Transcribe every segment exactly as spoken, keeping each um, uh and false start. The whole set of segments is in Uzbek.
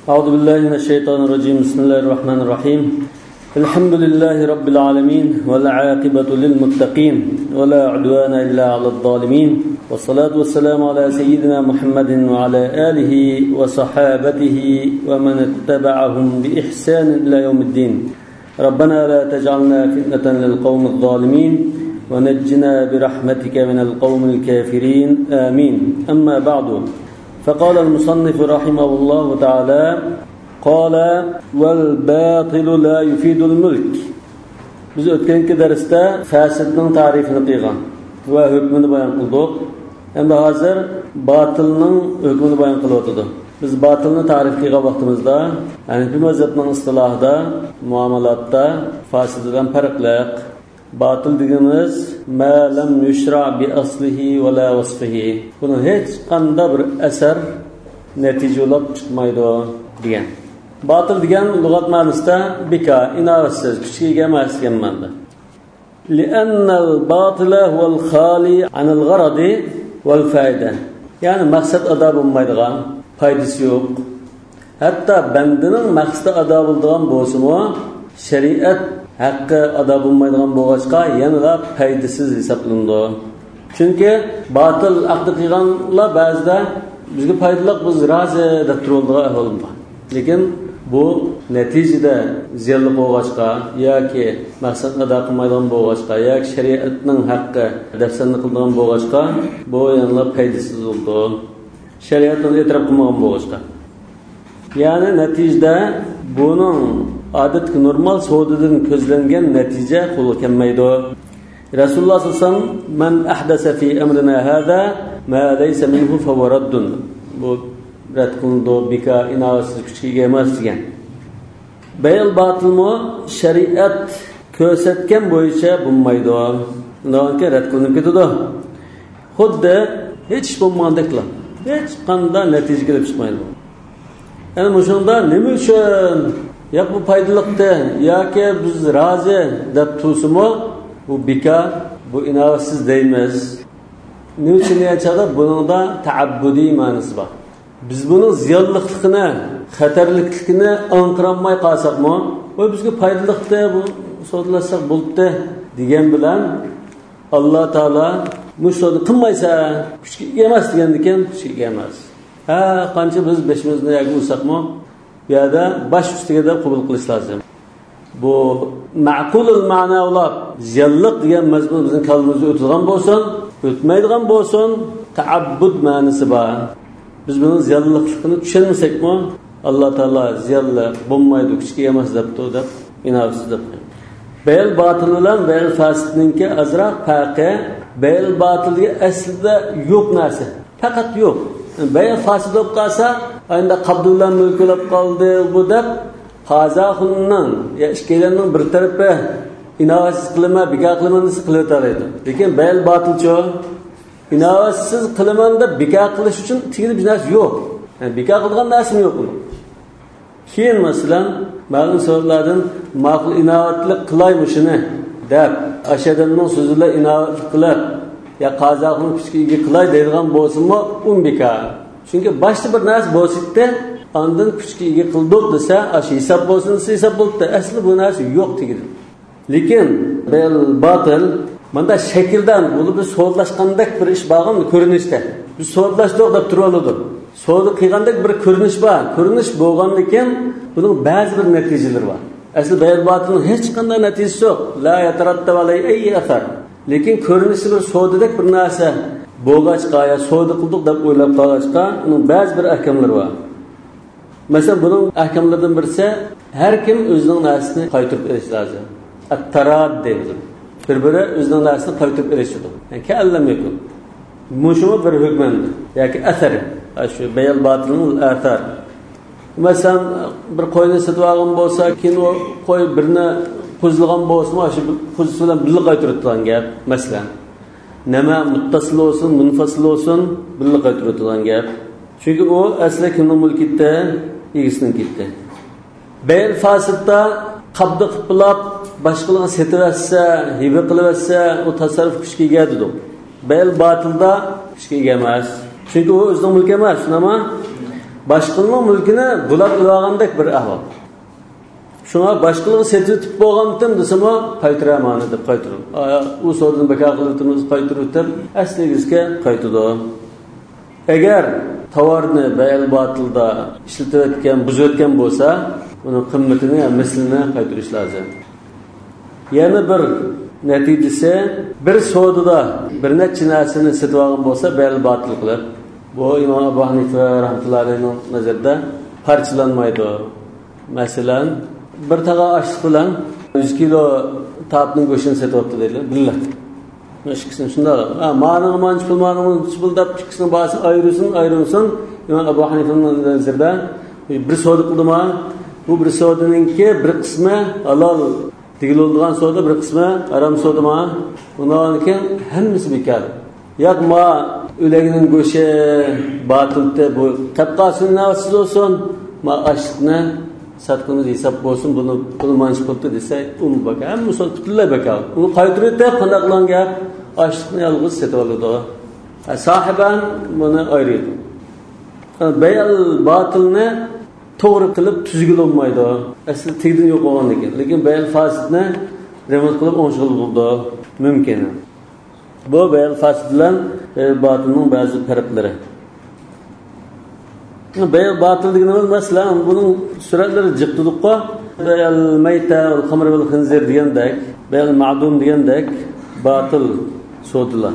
أعوذ بالله من الشيطان الرجيم. بسم الله الرحمن الرحيم. الحمد لله رب العالمين والعاقبة للمتقين ولا عدوان إلا على الظالمين والصلاة والسلام على سيدنا محمد وعلى آله وصحابته ومن اتبعهم بإحسان إلى يوم الدين. ربنا لا تجعلنا فتنة للقوم الظالمين ونجنا برحمتك من القوم الكافرين آمين. أما بعد، فقال المصنف رحمه الله تعالى: قال والباطل لا يفيد الملك. Biz o'tganki darsda fasidning ta'rifini qilgan va hukmini bayon qildik. Endi hozir batilning hukmini bayon qilyapti. Biz batilni ta'rif qilgan vaqtimizda, Hanifi mazhabning istilohida, muomalatda fasiddan farqliq. Batil deganimiz ma lam yushra bi aslihi va la wasfihi. Buni hech qanday bir asar natijalab chiqmaydi degan. Batil degan lug'at ma'nosida bika, inovatsiz, kuchga ega emas degan ma'noda. Li'anna al-batila huwa al-khali 'an al-gharadi wal-foyda. Ya'ni maqsad ado bo'lmaydigan, foydasi yo'q. Hatto bandaning maqsadi ado bo'ladigan bo'lsa-mu, shariat haqqi ado bo'lmaydigan bo'lg'achqa yanada foydasiz hisoblanadi. Chunki batil aqdi qilganlar ba'zida bizga foydali, biz rozi deb turadigan ahvol bor. Lekin bu natijada ziyonli bo'lg'achqa yoki maqsad ado qilmaydigan bo'lg'achqa yoki shariatning haqqi dafsanni qiladigan bo'lg'achqa bu yanada foydasiz bo'ldi. Shariatni e'tirof qilmagan bo'lg'achqa. Ya'ni natijada buning odatga normal savdodan ko'zlangan natija qo'lga kelmaydi. Rasululloh sollallohu alayhi vasallam man ahdasa fi amrina hada ma laysa minhu fa huwa raddun. Bu rad qilindi, bika, inovatsiz, kuchga emas degan. Bayl batilmi shariat ko'rsatgan bo'yicha bo'lmaydi. Undan keyin rad qilinib ketadi. Xuddi hech bo'lmagandeklar. Hech qanday natija kelib chiqmaydi. Ana shunda nima uchun ya bu foydaliqda yoki biz rozi deb tursimi, bu bika, bu inovatsiz deymiz. Nima uchun deyachada buningda ta'abbudiy ma'nosi bor. Biz buning ziyonliligini, xatarlikligini aniqlamay qolsakmi, bu bizga foydaliqda, bu sodlasak bo'ldi degan bilan Alloh taolo mushuni qilmaysa kuchga emas degandikan, kuchga emas. Ha, qancha biz beshimizni yoki ursakmi, bu yerda bosh ustiga deb qabul qilish lozim. Bu ma'qulul ma'nolar ziyonliq degan mazmun bizning kalbimizga o'tadigan bo'lsin, o'tmaydigan bo'lsin, ta'abbud ma'nosi bor. Biz buni ziyonliqligini tushunmasakmi, Alloh taolo ziyonli bo'lmaydi, kuchga emas debdi deb inovatsiz deb. Bayl batil bilan bayl fasidningki azroq farqi, bayl batilga aslida yo'q narsa, faqat yo'q. Bayl fasid bo'lib qolsa, endi qabdullar mulklab qoldi bu deb qazoxunning ya ishkelarning bir tarafi inovatsiz qilma, bika qilman desa qilaveradi. Lekin bayl batilchi inovatsiz qilaman deb bika qilish uchun tegib bir narsa yo'q. Yani bika qilgan narsa yo'q uni. Keyin masalan, ma'lum so'zlardan ma'qul inovatlik qilaymi shuni deb ashadamning so'zlar inovatlik qilib ya qazoxning kuchga qilay deydigan bo'lsa-mu, un bika. Chunki boshqa bir narsa bo'lsa-da, ondan kuchga ega qildik desa, ashi hisob bo'lsin, hisob bo'ldi. Asli bu narsa yo'q tegdi. Lekin bel batil manda shakldan bo'lib biz so'zlashgandek bir ish bo'lgan ko'rinishda. Biz so'zlashdik deb turoldik. So'z qilgandek bir ko'rinish bor. Ko'rinish bo'lgandan keyin buning ba'zi bir natijalari bor. Asli bel batilning hech qanday natijasi yo'q. La yatarattab alayhi ay athar. Lekin ko'rinishi bir so'zadek bir narsa bo'lg'achqa ya so'da qildik deb o'ylab qolg'achqa uning ba'zi bir ahkomlari bor. Masalan, buning ahkomlaridan birisi har kim o'zining narsasini qaytarib berish lozim. At-tarad deymiz. Bir-biri o'zining narsasini qaytarib berishdi. Ya'ni kallam yo'q. Mushumi bir hukmandi yoki asar. Shu bayl batilning athar. Masalan, bir qo'yni sotib olgan bo'lsa, keyin u qo'y birini qo'zilgan bo'lsa, shu qo'zish bilan birga qaytarib turgan gap, masalan. Nima muttasil bo'lsin, munfasil bo'lsin, birga qaytarib turgan gap. Chunki u asli kimning mulkida, egisining ketdi. Bayl fasidda qabdi qilib, boshqalarga setaversa, hiba qilaversa, u tasarruf kuchga ega dedi. Bayl batilda kuchga ega emas. Chunki u o'zining mulki emas, nima? boshqaning mulkini bulab olgandek bir ahvol. Shunga boshqalarga setib bo'lgandan desam, qaytiraman deb qaytirib. U so'zini baka qilib qaytirib deb asligizga qaytadi. Agar tovarni bay'al botilda ishlatayotgan, buzayotgan bo'lsa, uning qimmatini, mislini qaytirish lozim. Yana bir natijasi, bir savdoda bir necha narsani sotib olgan bo'lsa, bay'al botil qilib, bu Imom Abu Hanifa rahmatullohi alayhining nazarida parchalanmaydi. Masalan, bir taqa osh bilan yuz kilo tapning go'shtini sotyapti deydilar. Billah. Ishkisini shunda, ha, ma'noga manch pul, ma'noga pul deb ikkisini ba'zi ayirsin, ayirsin. Imom Abu Hanifaning nazarida bir savdo qildimi, bu bir savdoninki bir qismi halol tegiladigan savdo, bir qismi harom savdoma. Undan keyin hammasi bekor. Yo'q, ma o'lagining go'shi batilda bu qatqasin nasiz olsun, ma ashni satqimiz hisob bo'lsin, buni pul manch pulda desa, uni baka, hamma so'z butunlay baka. Uni qaytirib deb qanaqlan gap, ashni yolg'iz setib oladi. Sohiban buni ayiradi. Bay'al batilni to'g'ri qilib tuzgil olmaydi. Asli tegdi yo'q bo'lgan ekan. Lekin bay'al fasidni remont qilib o'ng'il bo'ldi. Mumkin. Bu bay'al fasid bilan batilning ba'zi farqlari. Bay'al batil deganimiz masalan buning suratlari jiqtidiqqa bay'al mayta val xamr val khinzir degandek, bay'al ma'dum degandek batil so'dilar.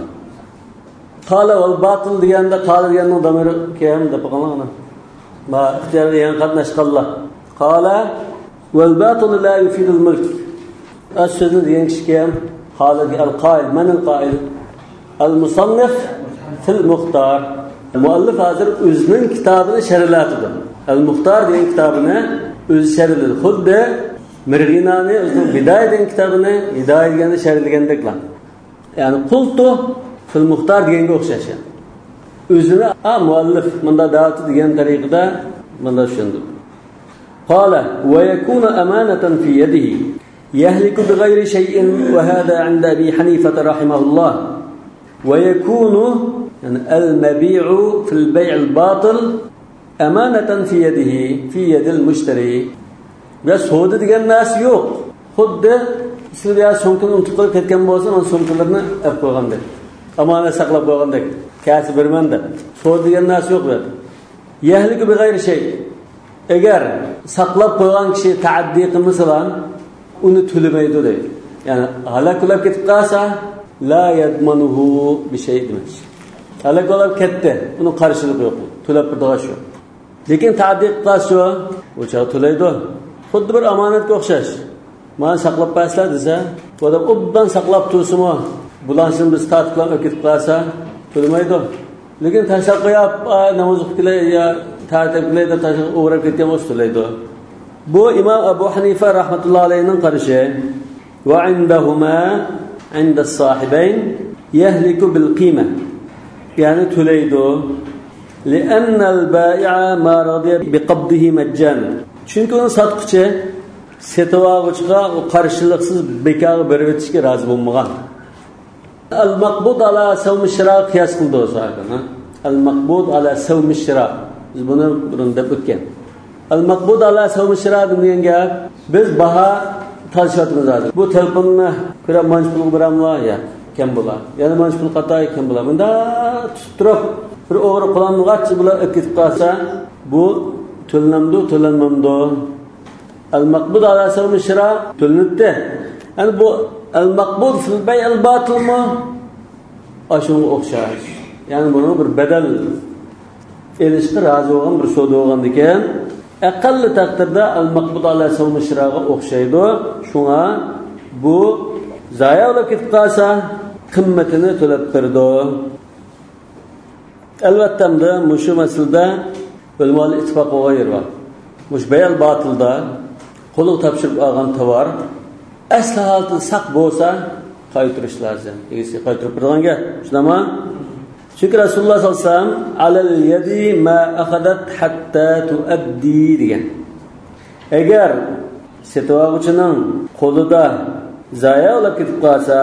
Qala val batil deganda qala deganning damiri kam deb qolgan. Ma ixtiyoriy yan qatnashganlar. Qala val batil la yufid al mulk. As-sözü degan kishi ham qala al-qail, man al-qail? Al-musannif fil muxtar. Muallif hozir o'zining kitobini sharhlatidir. Al-Muxtar degan kitobini o'zi sharhladi. Xuddi Mirg'inani o'zining Bidoya degan kitobini Hidoya deganda sharhlagandeklar. Ya'ni qultu fil Muxtar deganga o'xshash. O'zini a muallif bunda da'vat degan tariqada bunda tushundim. Qala va yakunu amanatan fi yadihi yahliku bighayri shay'in wa hada 'inda Abi Hanifa rahimahullah. Wa yakunu يعني المبيع في البيع الباطل أمانة في يده في يد المشتري. بس هو ده ديجان ناس يوق. خد سلبيا سونكن انتقال كتكم بوسن أن سونكلرنا أبقى ده. أمانة سقلا بقى ده. كاس برمان ده. هو ديجان ناس يوق ده. يهلك بغير شيء. أجر سقلا بقى شيء تعدي مثلا ونتهلم يدو ده. يعني هلاك كلاب كتقاسا لا يضمنه بشيء دمش. Halak olab ketdi. Uni qarshiligi yo'q. To'lab turdigan shu. Lekin ta'diq qilsa, o'sha to'laydi. Xuddi bir omonatga o'xshash. Mana saqlab qo'yasizlar desa, odam obdan saqlab tursimi, bularni biz ta'diq bilan o'kitib qolsa, to'lamaydi. Lekin tashlab qo'yib, namoz o'qilay ya ta'diq bilan tashlab o'rab ketgan bo'lsa to'laydi. Bu Imom Abu Hanifa rahmatullohi alayhining qarashi. Va indahuma inda as-sahibayn yahliku bil qima. Yani tüleydo لأن البائع ما رضي بقبضه مجانا. Çünkü onu satqıcı setavağıçıga o qarşılıksız bekarı berib etishga razı bo'lmagan. Al-maqbud ala savm shira qiyas qildi o sohibani. Al-maqbud ala savm shira. Biz buni burunda o'tgan. Al-maqbud ala savm shira degan gap biz baha talshatimiz hozir. Bu telefonni ko'ra manch pul beramlar ya. Kim bular? Yani manch pul qatay kim bular? Bunda turib bir o'g'ri qo'lanmoqchi bular o'kitib qolsa, bu to'lanamdi, to'lanmamdi. Al-maqbud ala savm shira to'lanibdi. Yani bu al-maqbud fil bay' al-batilmi? Ashunga o'xshash. Yani buni bir bedel elishga rozi bo'lgan bir savdo bo'lgan ekan, aqalli taqdirda al-maqbud ala savm shiraga o'xshaydi. Shunga bu zaya olib ketib qolsa, qimmatini to'lab berdi. Albatta mushu masalada ulamo ittifoq bo'lgan var. Mush bay'al batilda qo'liga topshirib olgan tovar asli holda saq bo'lsa qaytirish lozim. Egasi qaytirib turganga, shunami? Chunki Rasululloh sollallohu alayhi vasallam alal yadi ma akhadat hatta tuaddi degan. Agar setavog'ining qo'lida zaya olib ketib qolsa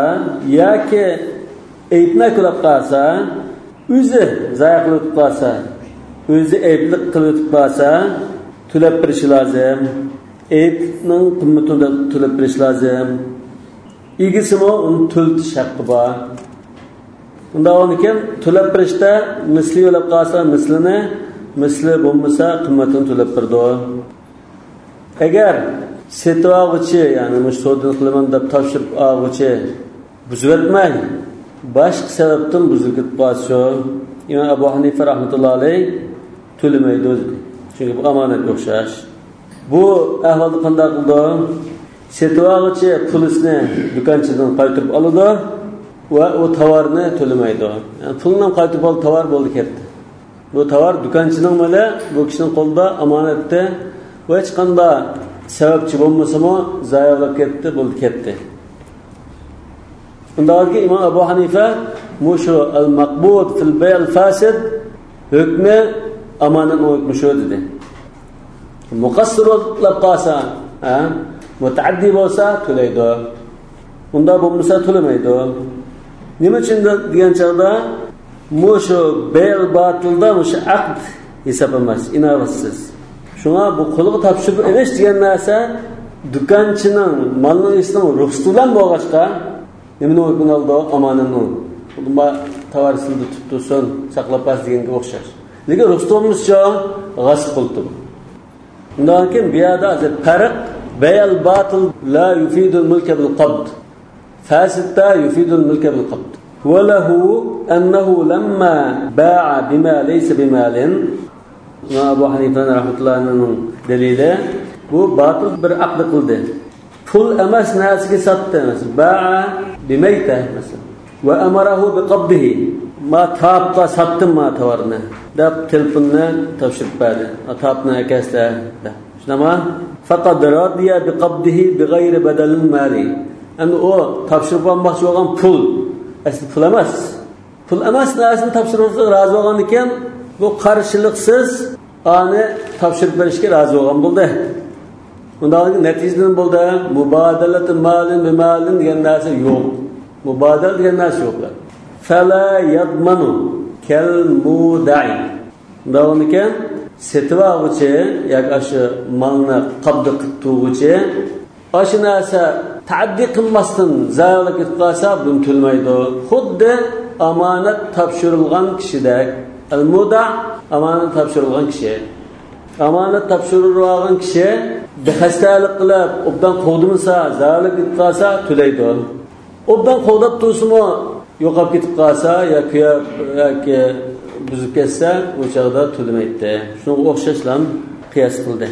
yoki aytma qilib qolsa, o'zi zaya qilib qolsa, o'zi ayblik qilib bo'lsa, to'lab berish lozim. Aybning qimmatini to'lab berish lozim. Igisimi uni to'ltish haqqi bor. Unda onikin to'lab berishda misli bo'lib qolsa, mislini, misli bo'lmasa qimmatini to'lab berdi. Agar setavchi, ya'ni mushtodin qilaman deb topshirib oluvchi buzvatmay, boshqa sababdan buzilib qolsa, Imom Abu Hanifa rahmatullohi alayh to'lamaydi o'zi. Chunki bu omonatga o'xshash. Bu ahvolda qanday qildi? Setavchi pulini do'konchidan qaytarib oladi va u tovarni to'lamaydi. Yani pulni qaytarib ol, tovar bo'ldi ketdi. Bu tovar do'konchining mali, bu kishining qo'lida omonatda va hech qanday sababchi bo'lmasa-mu zayi bo'lib ketdi, bo'ldi ketdi. Undagi Imom Abu Hanifa mushu al-maqbud fil bay' al-fasid hukmi amonatni hukmi shu dedi. Muqassir bo'lib qolsa, ha, mutaaddi bo'lsa to'laydi. Unda bo'lmasa to'lamaydi. Nima uchun degan chog'da mushu bay' al-batilda mushu aqd hisob emas, inovatsiz. Shunga bu qo'lga topshirib elish degan narsa do'konchining malning isning ruxsati bilan bo'lg'achqa nimani o'qin oldi omonatni. Bunda tovarsini tutib tursin, saqlab pas deganga o'xshash. Lekin ruxsat bo'lmasa g'asb qildi. Undan keyin bu yerda farq bay' al-batil la yufidu al-mulka bil-qabd. Fasidda yufidu al-mulka bil-qabd. Wa lahu annahu lamma ba'a bima laysa bimalin. Abu Hanifa rahmatullohi alayhi dalili bu batil bir aqd qildi. Pul emas narsaga sotdi emas. Ba'a bimayta masalan. Va amarahu biqabdihi. Ma tabqa satdim ma tovarni. Deb telefonni topshirib berdi. Atapni akasda. Shunama faqat radiya biqabdihi bighayri badalin mali. Endi o topshirib olmoqchi bo'lgan pul asli pul emas. Pul emas narsani topshirishga rozi bo'lgan ekan, bu qarshiliksiz ani topshirib berishga rozi bo'lgan bo'ldi. Undan natijadan bo'ldi mubadalatu malin bi malin degan narsa yo'q. Mubadal degan narsa yo'q. Fala yadmanu kal muda'i. Undan ekan setvachi yoki shu malni qabd qilib turuvchi shu narsa ta'addi qilmasdan zarar ketib qolsa buni to'lmaydi. Xuddi omonat topshirilgan kishidek. Al-muda omonat topshirilgan kishi. Omonat topshirilgan kishi bexastalik qilib, obdan qo'ydimsa, zarar ketib qolsa to'laydi. Obdan qo'ydib tursimi, yo'qolib ketib qolsa yoki yoki buzib ketsa, o'sha chog'da to'lamaydi. Shunga o'xshashlar qiyos qildi.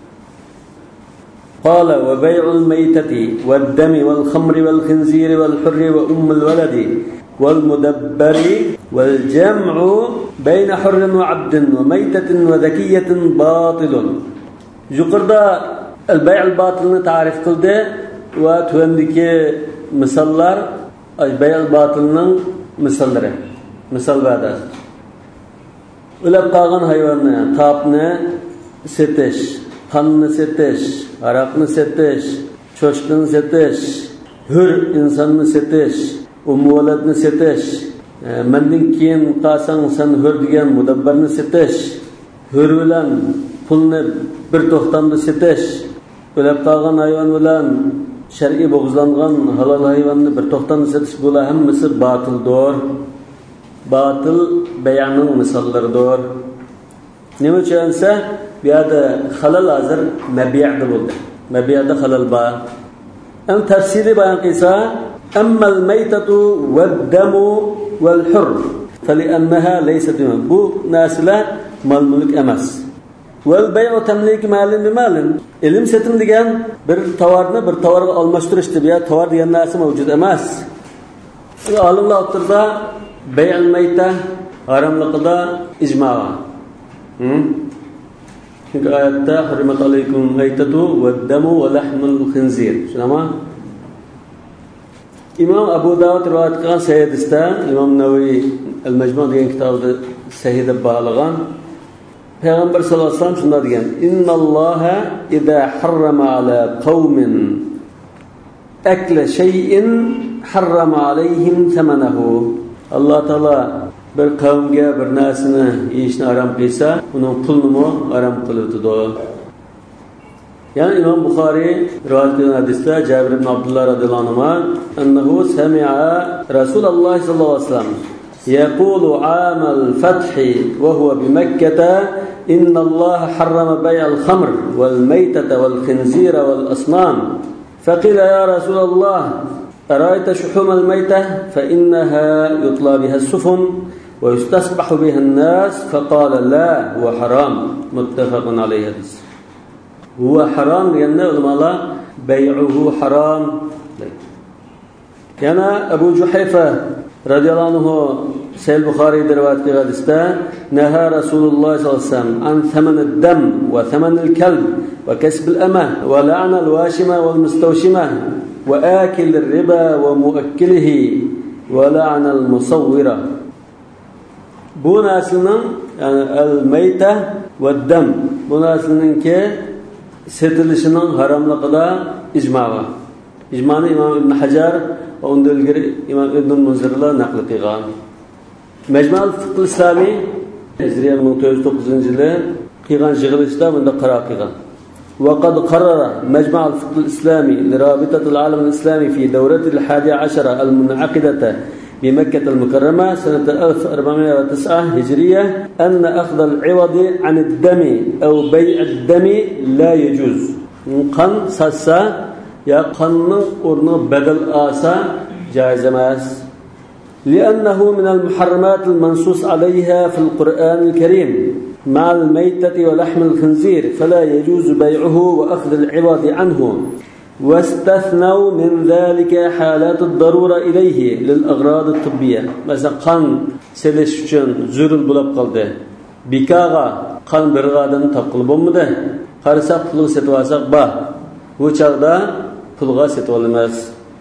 قال وبيع الميتة والدم والخمر والخنزير والحر وأم الولد والمدبر والجمع بين حر وعبد وميتة وذكية باطل. Yuqorida البيع الباطلni ta'rif qildi va tuandagi misollar البيع الباطلning misollari. Misol berdi. O'lib qolgan hayvonni, topni setish, qonni setish, aroqni setish, cho'shqini setish, hur insonni setish, umvolatni setish, mendan keyin qolsang sen hur degan mudabbarni setish, hur bilan pulni bir to'xtamda setish, o'lib qolgan hayvon bilan shar'iy bo'g'izlangan halol hayvonni bir to'xtamda setish, bular hammasi batildir. Batil bayaning misollaridir. Nima uchunsa bu yerda halol hozir mabi'da bo'ldi. Mabi'da halol bor. Am tafsili bayon qilsa, ammal maytatu wad-damu wal-hurr fali'annaha laysat bu narsalar mol mulk emas. Wal bay'u tamlik malin bi malin. Ilm setim degan bir tovarni bir tovarga almashtirishdi. Bu yerda tovar degan narsa mavjud emas. Olimlar o'tirda bay'al mayta haramliqida ijmo bor. Çünkü ayette hurmat alaykum maytatu wad-damu wa lahmul khinzir. Shunama İmam Abu Dawud rivoyat qilgan sahih hadisda İmam Nawawi al-Majmu' degan kitobda sahih deb bog'lagan Payg'ambar sollallohu alayhi vasallam shunday degan: "Innalloha idza harrama ala qaumin akla shay'in harrama alayhim thamanahu." Alloh taolo bir qavmga bir narsani yeyishni harom qilsa, uning pulini harom qiladi. Yani İmam Bukhari rivayet eden hadiste Cabir ibn Abdullah radıyallahu anhuma ennehu semi'a Resulullah sallallahu aleyhi ve sellem yaqulu amal fathi ve huve bi Mekke'te inna Allah harrama bay'al khamr vel meytete vel khinzira vel asnam faqila ya Resulullah arayta şuhumal meyte fe innaha yutla biha sufun ve yustasbahu biha an-nas faqala la huve haram muttefakun aleyhi hadis. Huwa haram deganlar ulamalar bay'uhu haram. Yana Abu Juhayfa radhiyallahu anhu Sahih Buxoriyda rivoyat qilgan hadisda naha Rasululloh sallallohu alayhi vasallam an thaman ad-dam wa thaman al-kalb wa kasb al-ama wa la'na al-washima wal mustawshima wa akil ar-riba wa muakkilihi wa la'na al-musawwira. Bu naslning yani al-mayta va ad-dam bu nasliningki setilishining haromligida ijmo bor. Ijmoni Imom Ibn Hajar va undan ilgari Imom Ibn Munzirlar naql qilgan. Majmu'ul Fiqh al-Islomiy Hijriya ming to'rt yuz to'qqizinchi yili qilgan yig'ilishda bunda qaror qilgan. وقد قرر مجمع الفقه الإسلامي لرابطة العالم الإسلامي في دورة الحادية عشرة المنعقدة بمكة المكرمة سنة ألف وأربعمائة وتسعة هجرية أن أخذ العوض عن الدم أو بيع الدم لا يجوز. قن ساسا يا قن أرن بدل آسا جائز ماس لأنه من المحرمات المنصوص عليها في القرآن الكريم مع الميتة ولحم الخنزير فلا يجوز بيعه وأخذ العوض عنه. واستثنوا من ذلك حالات الضرورة إليه للأغراض الطبية. مثلا قان سلش üçün zürül bulab qaldı. Bikağa qan bir qadan taqılıb olmadı. Qarasaq pulga setib alsaq ba. Bu çağda pulga setib olmaz.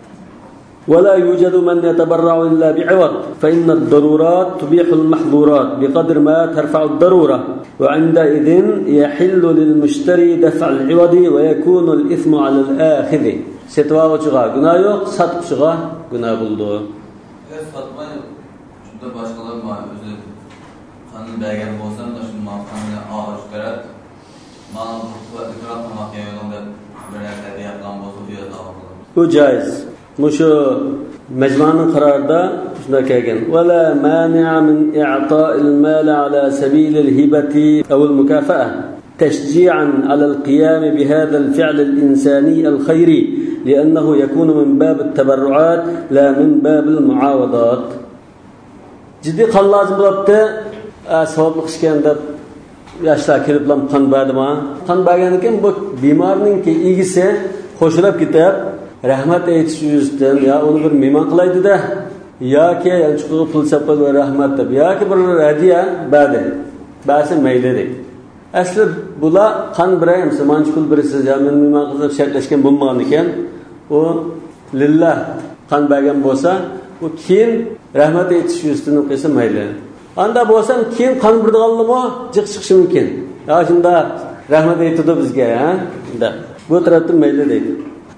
ولا يوجد من يتبرع إلا بعوض فإن الضرورات تبيح المحظورات بقدر ما ترفع الضرورة وعندئذ يحل للمشتري دفع العوض ويكون الإثم على الآخذ. Setvaçığa günah yok, satışığa günah buldu. Evet, satma şunda başkaları var. Özür kanun belgeli olsa da şimdi mahkemede ağır çıkarak mal bu ikram mahkemede böyle bir yapılan bozuluyor da. Bu caiz. Muşu mecmuanın kararda şuna kelgan. ولا مانع من إعطاء المال على سبيل الهبة أو المكافأة تشجيعا على القيام بهذا الفعل الإنساني الخيري لأنه يكون من باب التبرعات لا من باب المعاوضات. Ciddi kan lazım bulaptı. Savablık işkende yaşlar kelip lam kan badima. Kan baganken bu bimarning ki ilgisi qo'shilib ketib rahmat aytish yuzasidan ya uni bir mehmon qilaydi da yoki yanchiqqa pul sapqib rahmat deb yoki bir hadiya badi ba'zi mayli deb asli bular qan birayam simonchi pul birisiz ya men mehmon qilib shartlashgan bo'lmagan ekan u lillah qan bergan bo'lsa u keyin rahmat aytish yuzasidan qilsa mayli anda bo'lsam keyin qan birdiganlimi jiq chiqishi mumkin ya shunda rahmat aytdi bizga ha unda bu tarafdan mayli deydi.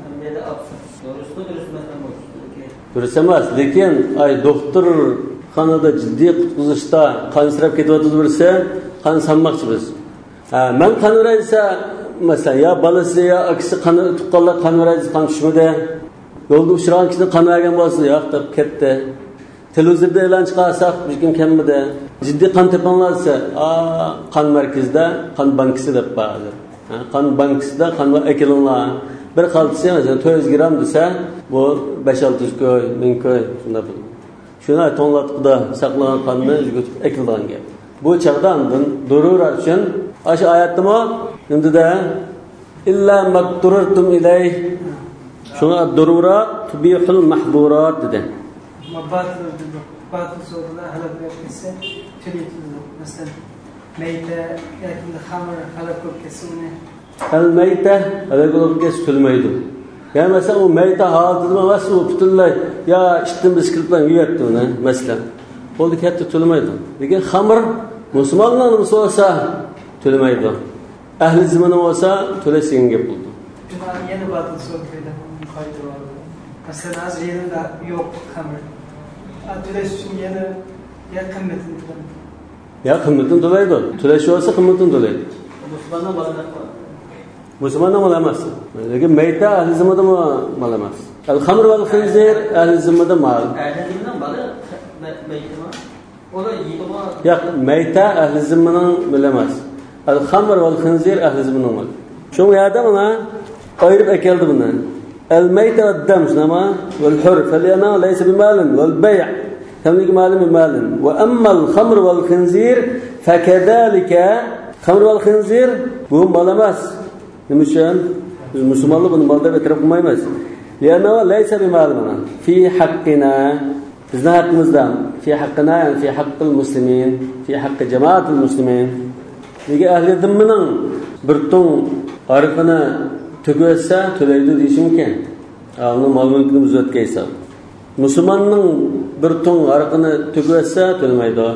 Durust emas, lekin ay doktor xonada jiddiy qutqizishda qansirab ketyapti birisi, qan sanmoqchi biz. Ha, men qan beraysa, masalan, ya balasi ya akisi qan tuqqanlar qan beraysa qan tushmadi. Yo'lda uchragan kishini qan bergan bo'lsa, yo'q deb ketdi. Televizorda e'lon chiqarsak, bizga kelmadi. Jiddiy qan tepanlarsa, a qan markazida qan bankisi deb ba'zi. Ha, qan bankisida qan va ekilinlar. Bir qaltisi mesela to'rt yuz gram desa, bu besh olti yuz koy, ming koy shunda bu. Shuni tonlatqida saqlagan qonni yutib ekilgan gap. Bu chaqdan darurat uchun o'sha oyatdimi? Undida illa maqturtum ilay shuna darurat tubihul mahdurat dedi. Mabat batıl sorular halak etmesi tülütü mesela meyte yakında hamur halak etmesine al-mayta alayhi tulmaydi. Yani mesela o mayta hazırda emas u butunlay ya ishdan biskilib bilan yeyapti uni masalan. Qo'lda katta tulmaydi. Lekin xamir musulmonlarning bo'lsa tulmaydi. Ahli zimini bo'lsa to'lasin gap bo'ldi. Jumani yana batıl so'zlaydi qoida bor. Masalan, az yerida yo'q xamir. Atulash uchun yana Ya kıymetini tutalım. Ya kıymetini dolaydı. Tüleşi olsa kıymetini dolaydı. Müslümanlar bana Müslümanlar mal emas. Lekin meyta ahli zimmada mal emas. El-hamr vel khinzir ahli zimmada mal. Ahli zimmadan balı meyta mı? O da yiydi mi? Yo'q, meyta ahli zimmaning mal emas. El-hamr vel khinzir ahli zimmaning mal. Shu yerda mana ayirib akeldi buni. El-meyta vel-dam nima? Vel-hur faliyana laysa bimalin vel-bay' tamlik malin bimalin. Wa amma el-khamr vel-khinzir fakadalika khamr vel-khinzir bu mal emas. Nima uchun? Biz musulmonlar buni mal deb e'tirof qilmaymiz. Liyana laysa bimalin fi haqqina bizning haqqimizda fi haqqina yani fi haqqil muslimin fi haqqi jamaatil muslimin nega ahli zimmaning bir tong arqini tugasa to'laydi deyish mumkin. Uni mol-mulkni buzayotgaysa musulmonning bir tong arqini tugasa to'lamaydi.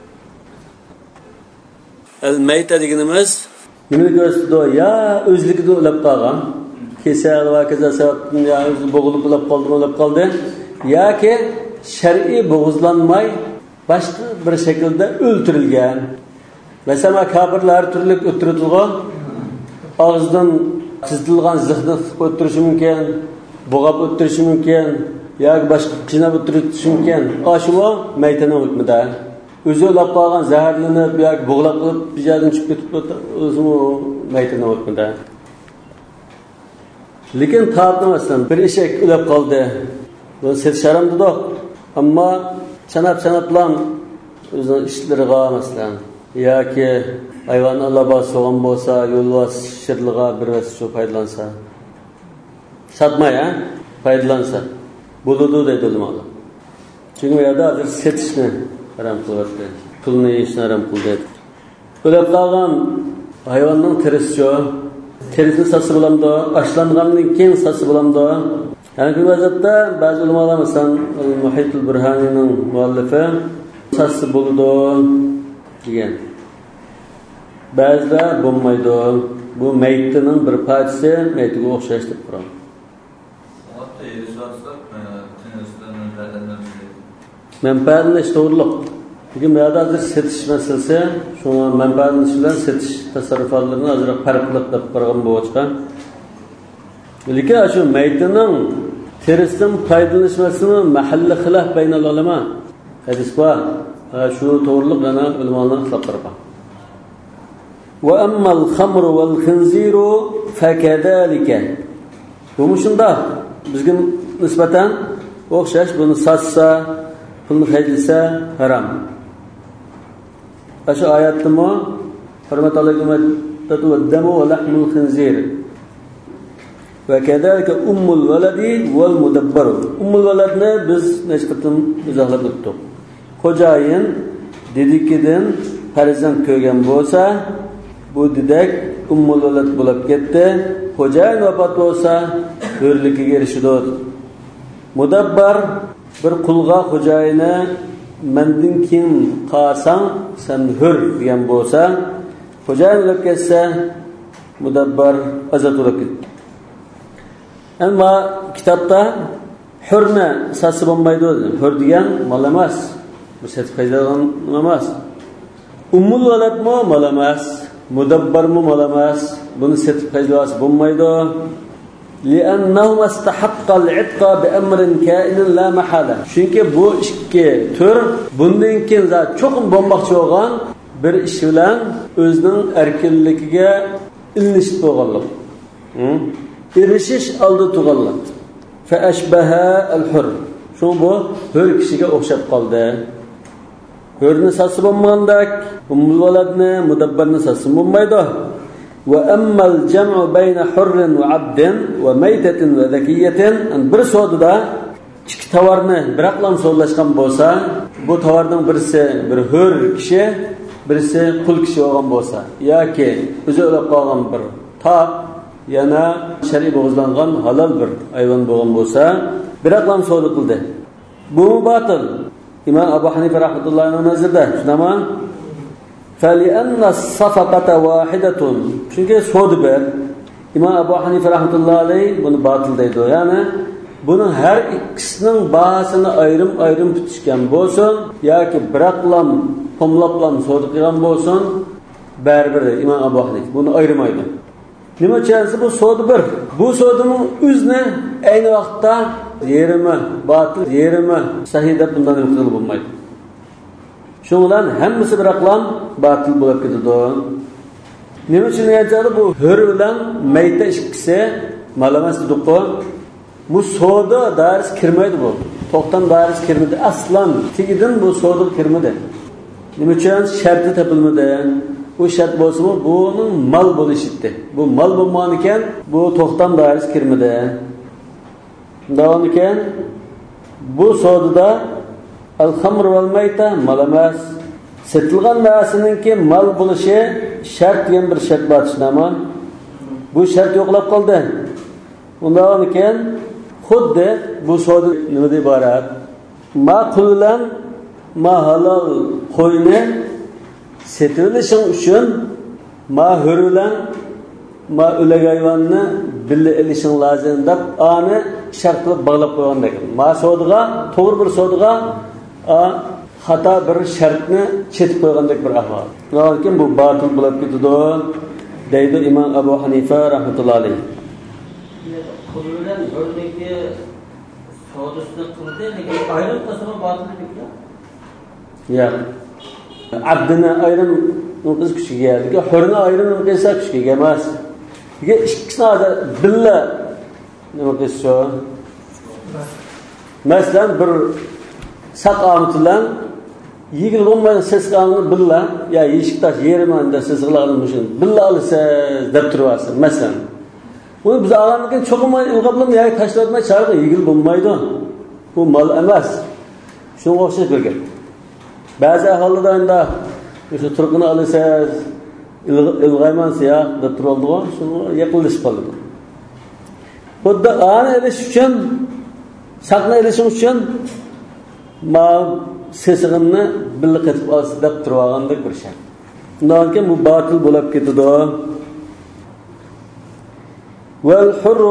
El-mayta deganimiz nima ko'rsatdi? Ya o'zligida ulab qolgan kesal va kasal ya o'zi bo'g'ilib ulab qoldi, ulab qoldi yoki shar'iy bo'g'izlanmay boshqa bir shaklda o'ltirilgan. Masalan, kafirlar turli o'tirilgan, og'zidan chizilgan zihni o'tirishi mumkin, bo'g'ab o'tirishi mumkin, yoki boshqa qinab o'tirishi mumkin. Ashvo maytaning hukmida. O'zi o'lab qolgan, zaharlanib yoki bo'g'lab qilib bijadan chiqib ketib o'zi maytaning hukmida. Lekin ta'bdan bir eshak o'lab qoldi. Bu setish haramdir. Ammo chanab-chanablan o'zining ishlariga masalan yoki hayvonni Alloh so'g'an bo'lsa, yo'lvas shirliga bir vaqt shu foydalansa, sotmay, ha, foydalansa bo'ladi deydi ular. Chunki bu yerda hozir setishni harom qilyapti. Pulni yeyishni harom qildi. O'lab qolgan hayvonning terisi, terisini sotsa bo'lamdi, ashlangandan keyin sotsa bo'lamdi. Yani bu vaziyette bazı ulamalar mesela Muhitul Burhani'nin muallifi sası buldu diyen. Bazılar bulmaydı. Bu meytinin bir partisi meytine okşayıştık kuran. Hatta yeri sorsak tünüsden menfaatlerden menfaatini işte doğruluk. Bugün bir adı setiş meselesi, şuna menfaatini işilen setiş tasarrufatlarını azıcık farklılık da kuran bu açıdan. Lekin şu meytinin terisinden faydalanışmasını mahalli xilaf beynel ulema hadis var. Şu doğruluk yana ulemalar xilaflar var. Ve ammal xamru vel khinziru fakadalika. Bu şunda bizga nisbatan o'xshash buni satsa, pulni haydasa haram. Shu oyatda hurmatli ummat va damu va lahmul khinzir ve kedalike ummul veledi vel mudabbaru. Ummul veledni biz neçqitim izohlab o'tdik. Xo'jayin dedikidan farzand ko'rgan bo'lsa, bu dedak ummul veled bo'lib ketdi. Xo'jayin vafot bo'lsa, hurligiga erishadi. Mudabbar bir qulga xo'jayini mendin keyin qarsang sen hur degan bo'lsa, xo'jayin o'lib ketsa, mudabbar azat bo'lib ketdi. Ama kitapta hurni sasi bo'lmaydi. Hur degan mol emas. Bu sertifikatdan emas. Ummul valad mo mol emas. Mudabbar mo mol emas. Buni sertifikatdan bo'lmaydi. Li'annahu istahaqqa al-'itqa bi amrin ka'inin la mahala. Chunki bu ikki tur bundan keyin cho'qim bo'lmoqchi bo'lgan bir ish bilan o'zining erkinligiga ilinish bo'lganlik. Erishish oldi tug'ildi. Fa ashbaha al-hur. Shu bu hur kishiga o'xshab qoldi. Hurni sasi bo'lmagandak, ummul valadni, mudabbarni sasi bo'lmaydi. Wa amma al-jam'u bayna hurrin wa 'abdin wa maytatin wa zakiyatin an bir sodida ikki tovarni biraqlam so'zlashgan bo'lsa, bu tovarning birisi bir hur kishi, birisi qul kishi bo'lgan bo'lsa, yoki o'zi o'lib qolgan bir toq yana shar'iy bo'g'izlangan halol bir hayvon bo'lgan bo'lsa, biraqlam savdo qildi. Bu batil. İmam Abu Hanife rahmetullahi'nin nazarida shunama فَلِأَنَّ الصَّفَقَةَ وَاحِدَةٌ. Çünkü savdo bir. İmam Abu Hanife rahmetullahi alayhi bunu batıl deydi. Yani Bunun her ikisinin bahasını ayrım ayrım tutuşken bolsun yoki biraqlam pomlaplam so'da qilgan bolsun baribir İmam Abu Hanifa buni ayırmaydi. Nima uchunki bu so'da bir. Bu so'dining o'zini ayni vaqtda yerimi batil yerimi sahih deb bundan qilib bo'lmaydi. Shuning bilan hammasi biraqlam batil bo'lib ketadi. Nima uchun aytadi bu hur bilan mayta ikkisi malamas duqo bu so'da dars kirmaydi bu. To'xtan dars kirmadi. Aslan tigidin bu so'da kirmadi. Nima uchun sharti topilmadi? Bu shart bo'lsa buning mal bo'lishdi. Bu mal bo'lmagan ekan, bu to'xtan dars kirmadi. Davom ekan bu so'dada al-khamr wal mayta malamas setilgan narsaninki mal bo'lishi shart degan bir shart bor ishlama. Bu shart yo'qlab qoldi. Undan keyin xuddi bu so'da nimada iborat? Ma'qulan ma halal qo'yni setilishing uchun ma hurlan ma ulag hayvonni billa ilishing lozim deb ani shart qilib bog'lab qo'ygan ekan. Ma so'diga, to'g'ri bir so'diga xato bir shartni chetib qo'ygandek bir ahvol. Lekin bu batil bo'lib ketadi deydi İmam Abu Hanifa rahmatullohi alayhi. Quldan o'rdagi so'dasini qildi, lekin ayrim qismi batil ketdi. Ya. Abdini ayrim qiz kuchiga, lekin hurni ayrim qilsa kuchiga emas. Lekin ikkisini billa nima qilsa? Masalan bir saqamit bilan yigil bo'lmagan sesqamni billa ya eshiktash yerimanda sesqilganmishin billa olasiz deb turasiz masalan. Bunu biz ağlamken çok mu ilgablam ya taşlatma çağırdı yigil bulmaydı. Bu mal emas. Şunu okşayıp böyle. Bazı ahalilerinde şu Türk'ünü alırsanız ilgayman siyah da turuldu. Şunu yapılış kaldı. Bu da ana eliş için sakna elişim için ma sesini birlik etip alsın deb turağandık bir şey. Ondan ki bu batıl bulup ketidi. والحر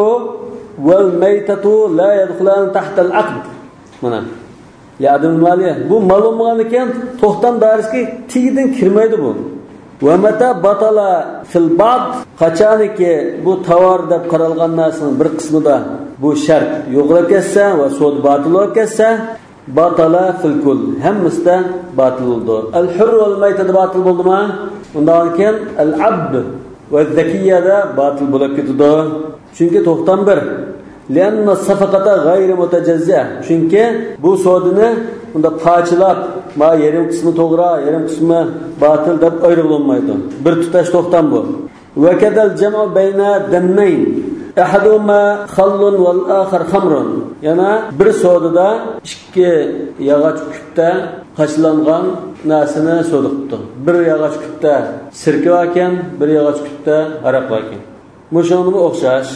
والميتة لا يدخلان تحت العقد. Mana. Yardım maliye. Bu mal olmagan ekan, to'xtam darisga tigidin kirmaydi bu. Va mata batala fil ba'd qachoniki bu tovar deb qaralgan narsaning bir qismida bu shart yo'qlab ketsa va so'd batil bo'lib ketsa, batala fil kull. Hammasida batil bo'ldi. Al-hurr wal maytata batil bo'ldimi? Undan keyin al-abd ve zekiyada batil bo'lib ketadi. Chunki to'xtam bir. Lianna safaqata g'ayri mutajazza. Chunki bu so'dini unda parchalab, ma yarim qismi to'g'ri, yarim qismi batil deb ayrilmaydi. Bir tutash to'xtam bu. Va kadal jam'u bayna damnayn. Ahaduma khallun wal akhar khamrun. Yana bir so'dida ikki yog'och kupda qachlangan narsani so'diqdi. Bir yog'och kupda sirka ekan, bir yog'och kupda aroq ekan. Bu shunga o'xshash.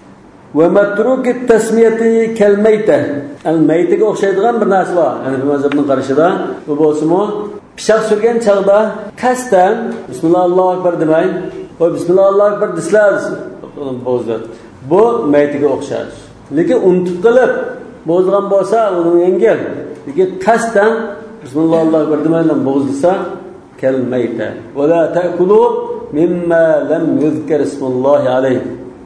Va matruk at-tasmiyati kal-mayta. Al-maytaga o'xshaydigan bir narsa bor. Ya'ni bu mazhabning qarashida bu bo'lsa-mu, pishoq surgan chaqda qasdan bismillah akbar demay, va bismillah akbar deslar bo'zdi. Bu maytaga o'xshash. Lekin unutib qilib bo'zgan bo'lsa, uni yengil. Lekin qasdan bismillah akbar demaydan bo'zdisa kal-mayta. Va la ta'kulu mimma lam yuzkar ismullohi alayhi.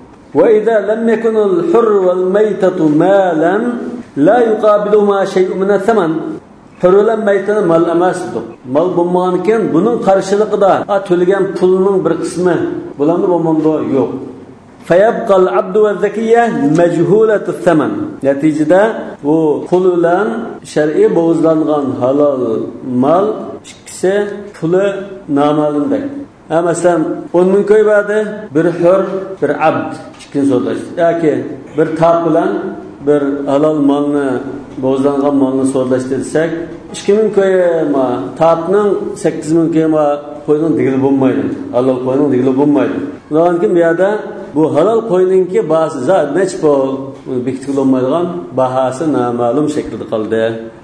وإذا لم يكن الحر والميتة مالا لا يقابلهما شيء من الثمن. Hurlan maytani mal emasdi. Mal bo'lmaganken buning qarshiligida to'lgan pulning bir qismi bularni bo'lmanda yo'q. Fayabqal abdu va zakiyya majhulatu thaman. Natijada bu qul bilan shar'iy bo'zlangan halol mal ikkisi puli noma'lumdir. Ha masalan o'n ming ko'y badi, bir hur, bir abd ikkinchi so'zlash. Yoki bir top bilan bir halol molni, bo'zlangan molni so'zlash desak, ikki ming ko'y ma, topning sakkiz ming ko'y ma qo'yning digili bo'lmaydi. Halol qo'yning digili bo'lmaydi. Lekin bu yerda bu halol qo'yningki bahsi zot nech pul, uni bekitilib olmaydigan bahasi noma'lum shaklda qoldi.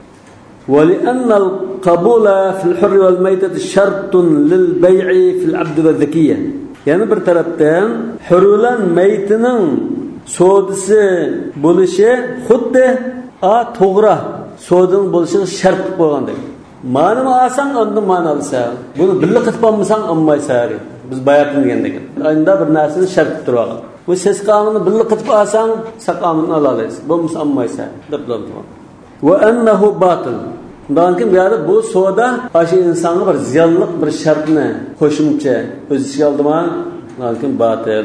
ولأن القبول في الحر والميتة شرط للبيع في العبد والذكية. Yani bir taraftan hurlan maytining sodisi bo'lishi xuddi a to'g'ri soding bo'lishi shart qilib qo'ygandek. Ma'noni olsang, undan ma'no olsan. Buni birga qilib olmasang, olmaysan. Biz bayatın degandek. Ayında bir narsani shart qilib turadi. Bu ses qonuni birga qilib olsang, saqomini ola olasiz. Bo'lmasa olmaysan deb turadi. Va annahu batil. Bundan keyin bu yerda bu soda aşı insonga bir ziyonliq bir shartni qo'shimcha o'z ichiga oldimi? Bundan keyin batil.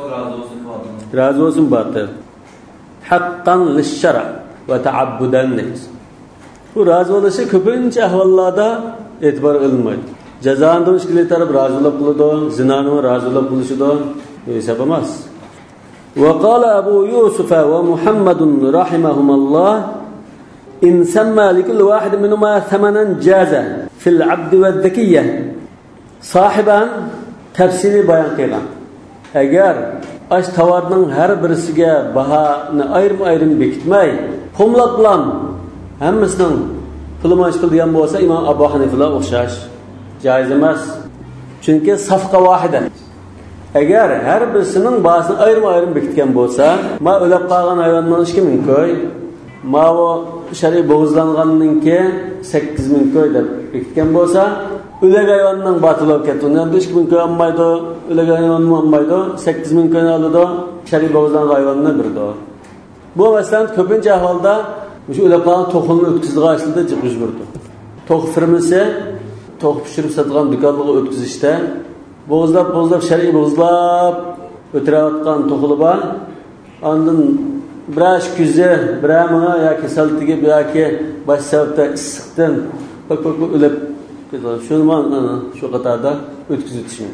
Razı olsun batil. Haqqan lish-shara va ta'abbudan. Bu razı oluşı ko'pincha ahvollarda e'tibor qilinmaydi. Jazodan ishkili taraf razılıq qiladi, zinani razılıq qilishida hesab emas. Wa qala Abu Yusuf va Muhammadun rahimahumallah in samma likulli wahid minhuma thamanan jaza fil 'abd wa zakiyya. Sahiban tafsili bayon qilgan. Agar aş tovarning har birisiga bahoni ayrim-ayrim bekitmay, qumlab bilan hammasining pulini qilgan bo'lsa, Imom Abu Hanifalar o'xshash joiz emas. Chunki safqa vahida. Agar har birisining bahosini ayrim-ayrim bekitgan bo'lsa, ma o'lab qolgan hayvonning ikki ming ko'y, ma o shariy bo'g'izlanganninki sakkiz ming ko'y deb bekitgan bo'lsa, o'lag hayvonning batili bo'lib ketdi. Endi ikki ming ko'y olmaydi, o'lag hayvonni olmaydi, sakkiz ming ko'y oladi, shariy bo'g'izlangan hayvonni birdi. Bu masalan ko'pincha ahvolda shu o'lab qolgan to'qilni o'tkazdigan aslida jiqish burdi. To'q firmasi to'q pishirib sotgan do'konlarga o'tkazishda bo'g'izlab bo'g'izlab shariy bo'g'izlab o'tirayotgan to'qili bor. Ondan birash kuzi, biramini yoki saltiga yoki bosh sababda issiqdan pok-pok o'lib ketadi. Shuni mana shu qatorda o'tkazib o'tishing.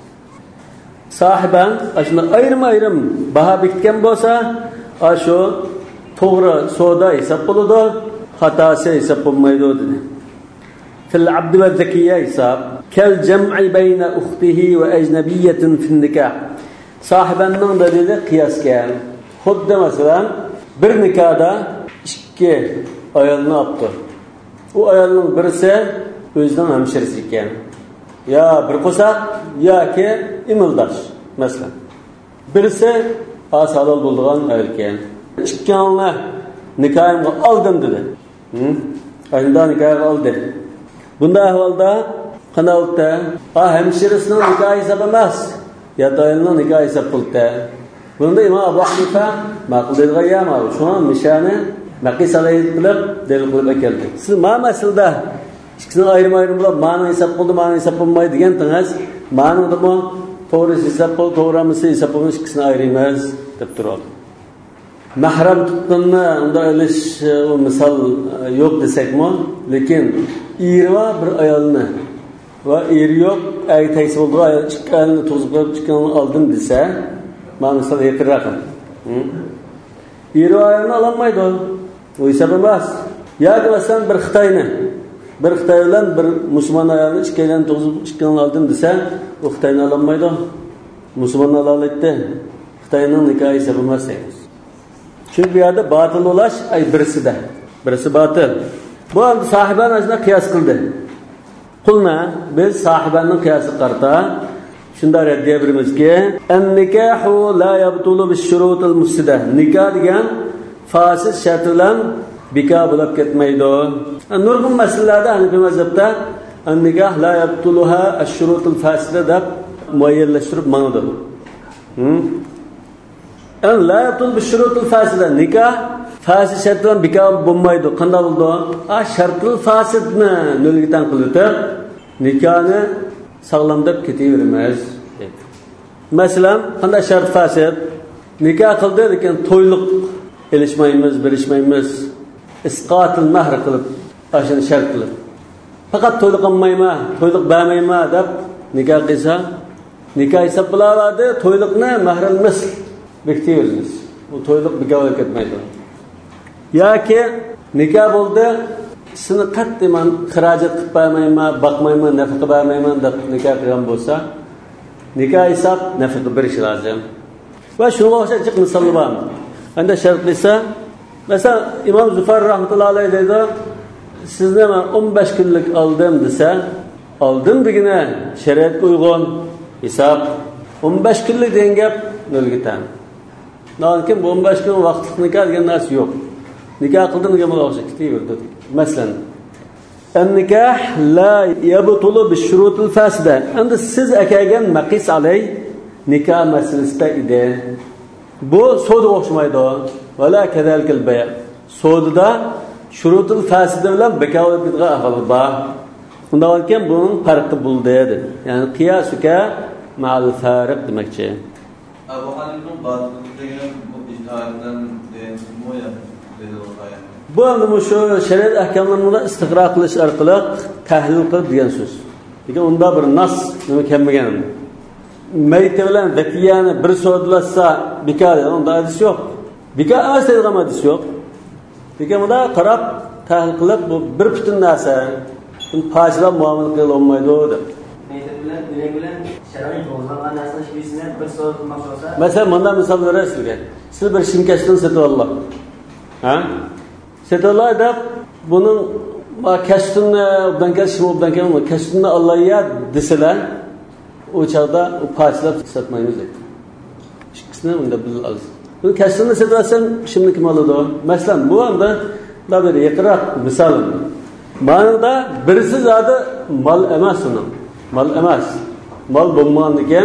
Sahiban ashuna ayrim-ayrim baho bekitgan bo'lsa, ashu to'g'ri soda hisob bo'ladi, xatosi hisob bo'lmaydi dedi. Fil 'abd va zakiyya hisob kal jam'i bayna ukhtihi va ajnabiyyatin fin nikah. Sahibanning dalili qiyosga. Xuddi masalan bir nikohda ikki ayolni olibdi. U ayolning birisi o'zining hamshirasi ekan. Ya bir qo'saq yoki imildosh masalan. Birisi as halol bo'lgan ayol ekan. Ikkalni nikohimga oldim dedi. Hm? Ayında nikohga oldi. Bunda ahvolda qanavda a hamshirasining nikohi hisob emas, ya doimning nikohi hisob qildi. Bunda Imom Abu Hanifa ma'qul degan ham shuni nishoni maqis alayhi qilib dalil qilib keldi. Siz ma masalada ikkisini ayrim-ayrim qilib ma'no hisob qildi, ma'no hisob bo'lmaydi degan tingiz, ma'nodimi to'g'ri hisob qildi, to'g'rimisi hisob qildi, ikkisini ayiramiz deb turadi. Mahram tutqunni unda elish o misol yo'q desakmi, lekin erva bir ayolni va er yo'q, ay taysi bo'ldi, ayol chiqqanini tug'izib qo'yib chiqqanini oldim desa, men misol yaqinroq. Erva ayolni ololmaydi. U hisob emas. Yoki masalan bir Xitoyni, bir Xitoy bilan bir musulmon ayolni chiqqanini tug'izib chiqqanini oldim desa, u Xitoyni ololmaydi. Musulmonni ololmaydi. Xitoyning nikohi hisob emas. Çünkü bu yerde batıl ulaş ay birisi de. Birisi batıl. Bu anda sahiben acına kıyas kıldı. Kulna biz sahibenin kıyası karta şunda reddiyebiliriz ki en nikahu la yabtulu bis şurutul mufside. Nikah diyen fasit şartıyla bika bulup ketmeydi. Nurgun meselelerde hani bir mezhepte en nikah la yabtuluha as şurutul faside de muayyelleştirip manıdır. Hı? En la yaptul bi şurutul fasida nikah fasid şartdan bika bo'lmaydi. Qanday bo'ldi? A shartul fasidni nolga qilib nikahni sog'lom deb ketaveramiz. Masalan, qanday shart fasid? Nikah qildi lekin to'yliq elishmaymiz, berishmaymiz. Isqotul mahr qilib, ashuni shart qilib. Faqat to'yliq olmayman, to'yliq bermayman deb nikah qilsa, nikah hisob bo'ladi, to'yliqni mahrul misl bektiyoruz. Bu to'yliq bigav ketmaydi. Yoki nikah bo'ldi, seni qat'iman xarajat qilib bermayman, boqmayman, nafaqa bermayman deb nikah qilgan bo'lsa, nikah hisob nafaqa berish lozim. Va shunga o'xshash misollar bor. Anda shartlisa, masalan, Imom Zufar rahmatullohi alayhi deydi, sizni men o'n besh kunlik oldim desa, oldim degina shariatga uyg'un hisob o'n besh kunlik degan gap nolga tan. Lakin bu on beş gün vaqtlik nikah degan narsa yo'q. Nikah qildim degan bo'lib ketdi. Masalan, an-nikah la yabtulu bi-shurutil fasida. Endi siz akagan maqis alay nikah masalasida edi. Bu savdo o'xshamaydi. Wala kadalkal bay'. Savdoda shurutul fasida bilan bekovatga ahvol bor. Bundan ekan bunun farqi bo'ldi dedi. Ya'ni qiyasuka ma'al fariq demakchi. Abu Hanifa'nın batıllığı degan bu ijtihaddan mo'ya dedi o'tay. Bu endi shu shariat ahkomlarini istiqro qilish orqali tahlil qilib degan so'z. Lekin unda bir nas nima kelmagan. Mayta bilan zakiyani bir so'dlasa bekor, unda hadis yo'q. Bekor emas degan hadis yo'q. Lekin bunda qarab tahlil qilib bu bir butun narsa Pajlar muamele kıl olmaydı o da. Mesela bunda misal veririz ki, siz bir şimkeşten seti Allah. Ha? Seti Allah da bunun keştini, ben keştim, ben keştim, keştini Allah'a deseler, o çağda o pajlar satmayınız dedi. İkisini bunda biliriz. Bunu keştini seti alsan şimdi kim alır o? Mesela bu anda da bir yakırak misalım. Manada birisi zaten mal emas onun. Mal emas. Mal bulmanırken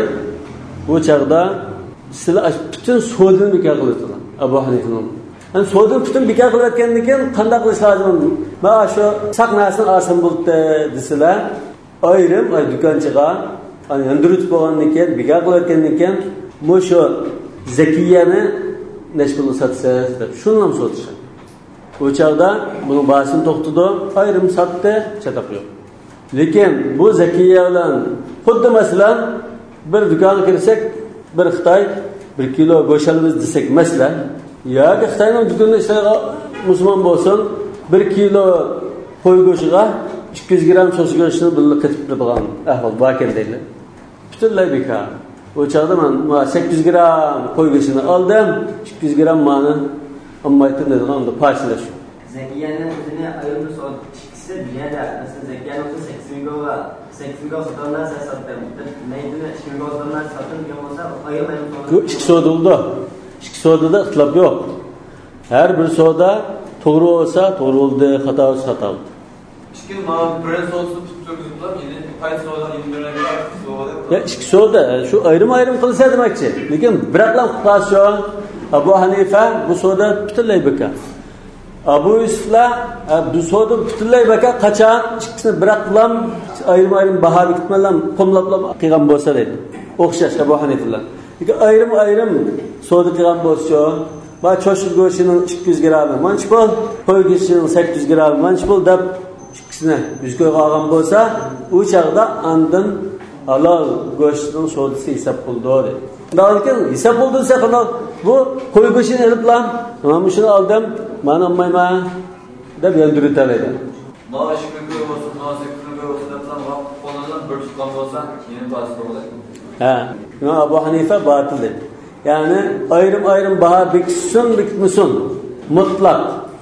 bu çağda sizler bütün soğudunu bekar kılıyorlar. Abu Hanifa'nın. Yani soğudunu bütün bekar kılırken kandak kılış lazım. Ben şu saknasını asım buldu deseler. Ayrım, ay dükkancığa, hani yandırıt boğanırken, bekar kılırken bu şu zekiyeni neşkulu satsa, şununla mı satacak? O çağda bunun bahsini toxtudu, ayrım sattı, çatak yok. Lekin bu zekiye olan, xuddi mesela bir dükkana girsek, bir Xitay, bir kilo go'shalimiz desek mesela, ya ki Xitayning dükkanında işte Müslüman olsun, bir kilo qo'y go'shiga ikki yuz gram so'z go'shtini birga qetib turgan ahvol bor ekan deydi. Butunlay bekor. O çağda men sakkiz yuz gram qo'y go'shtini oldim, ikki yuz gram mani Ammaytın dedi lan da paylaşıyor. Zekiye'nin özüne ayrımı sor. İkisi de dünyada. Mesela Zekiye'nin özü sekiz bin dolar. sekiz bin dolar satanlar sen sattın. Neydine iki bin dolarlar satın diyor olsa ayrım ayrım sonra. Bu iki soğuduldu. İki soğududa ıtlap yok. Her bir soğuda doğru olsa doğru oldu, hata olsa hata oldu. İki mavi prens olsun tutturdular. Yine pay soğudan yirmi liraya soğudu. Ya iki soğuda şu ayrım ayrım kılsa demekçi. Lekin bıraklan kutlasyon. Abu Hanife bu so'da butunlay bekor. Abu Yusufla bu so'da butunlay bekor qachon ikkisini biraqlam ayrim-ayrim baho bitmadan qomlab qilgan bo'lsa deydi. O'xshash Abu Hanifalar. Lekin ayrim-ayrim so'da qilgan bo'lsa, va cho'shib go'shining ikki yuz grami, manch bo'l, qo'y go'shining sakkiz yuz grami, manch bo'l deb ikkisini yuz qo'yga olgan bo'lsa, u chaqda andin halol go'shtning so'dasi hisob bo'ldi deydi. Dalkin hesap olduysa kadar bu koyu go'shtini eliblam, mana shuni oldim, mana olmayman deb yandiritardi. Mana shu kun bo'lsa, mana shu kun bo'lsa deb vaqt qo'ldan bir tutgan bo'lsa, keyin bosib bo'ladi. Ha, Imom Abu Hanifa batil dedi. Ya'ni ayrim-ayrim baho bekitsin, bekitmasin, mutlaq.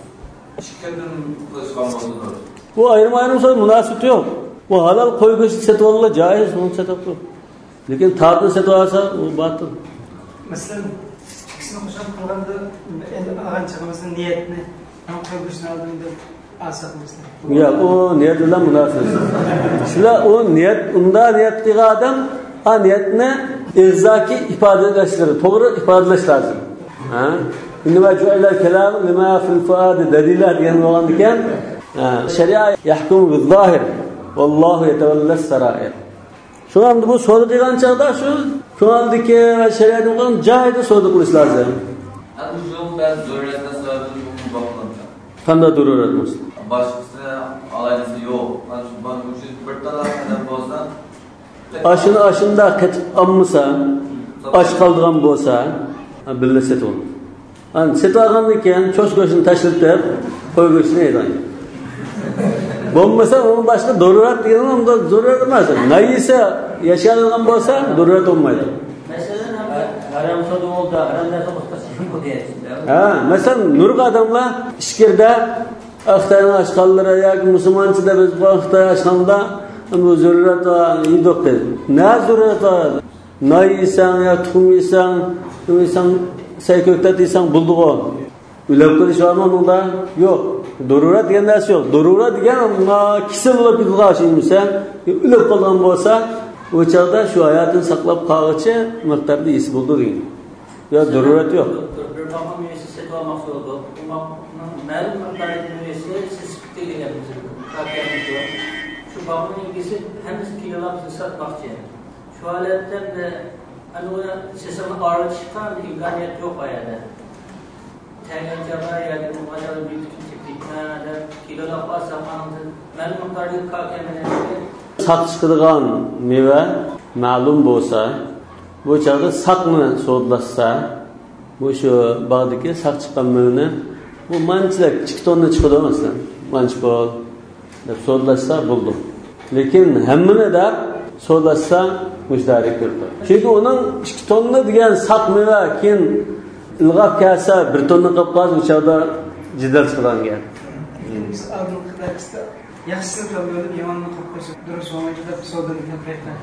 Shikatdan qilishgan bo'lsa. Bu ayrim-ayrim so'z munosabati yo'q. Bu halol koyu go'shti sotib olsa joiz, uni sotib qo'y. Lekin tartni sotib olsa, u batil. Masalan, ikisini qo'shib qilganda endi aranchimizning niyatini ham qo'yishni oldinda asabimizda. Ya o niyat bilan munosib. Shular o niyat, unda niyat qilgan odam, ha niyatni irzaki ifodalashtiradi, to'g'ri ifodalash lozim. Ha? Inna ju'ila kalam lima fil fuad dalilat degan bo'lgan ekan. Shariat yahkumu bil-zohir, vallohu yatawalla as-sarair. Şu anda bu so'da qilgan chaqda shu ko'ldiki va shariat bo'lgan joyda so'da qilish lozim. Ana shu ben zo'riyatdan sababini bog'langan. Qanday zarurat bo'lsa? Boshqasi alayisi yo'q. Mana shu ben bu bir tarafdan bo'lsa, ashini ashunda qetib olmasa, och qoldigan bo'lsa, billa set olur. Ana set olgandan keyin cho'sh go'shtini tashlab, qo'y go'shtini yeydi. Bo'lmasa onun başında zarurat degan onda zarurat emas. Nayisa yashagan bo'lsa, zarurat olmaydi. Masalan, haram so'da oldu, haram narsa boshqasi bu deyapsiz. Ha, masalan, nurg'a odamlar ishkirda Xitoyning ashqonlari yoki musulmonchida biz bu Xitoy ashqonda bu zarurat yo'q dedi. Na zarurat? Nayisa ya tuxum yesan, tuxum yesan say ko'kda deysan buldi o. Ülep kilish varmı onda? Yok. Darurat degan narsa yok. Darurat degan kisel bo'lib ketgan şeyimsen, ülep qolgan bo'lsa, o chaqda shu hayotini saqlab qolg'ichi miqdorda yesi bo'ldi degan. Yo, darurat yo'q. Bir maqom yesi setib olmoqchi bo'ldi. Bu maqomning ma'lum miqdordagi yesi siz deganimiz. Shu maqomning yesi hammasi kilolab sotmoqchi. Shu holatda ana uni sesini ortishga imkoniyat yo'q ayada. Tayyorjaba yoki muhojir bir teknikada kilolab olsam, ma'lum miqdordagi kalkamani saq chiqadigan meva ma'lum bo'lsa, bu chaqda saqni sodlashsa, bu shu bog'dagi saq chiqqan mevani bu manchilik ikki tonna chiqadi masalan, manchbol deb sodlashsa bo'ldi. Lekin hammani da sodlashsa mushtarak turibdi. Chunki uning ikki tonna degan saq meva keyin ilg'ab kelsa bir tonna qilib qolsa, u chaqda jidal chiqadigan gap. Yaxshisi qilib yomonni qilib qo'ysa, durust bo'lmaydi deb so'zlagan paytda.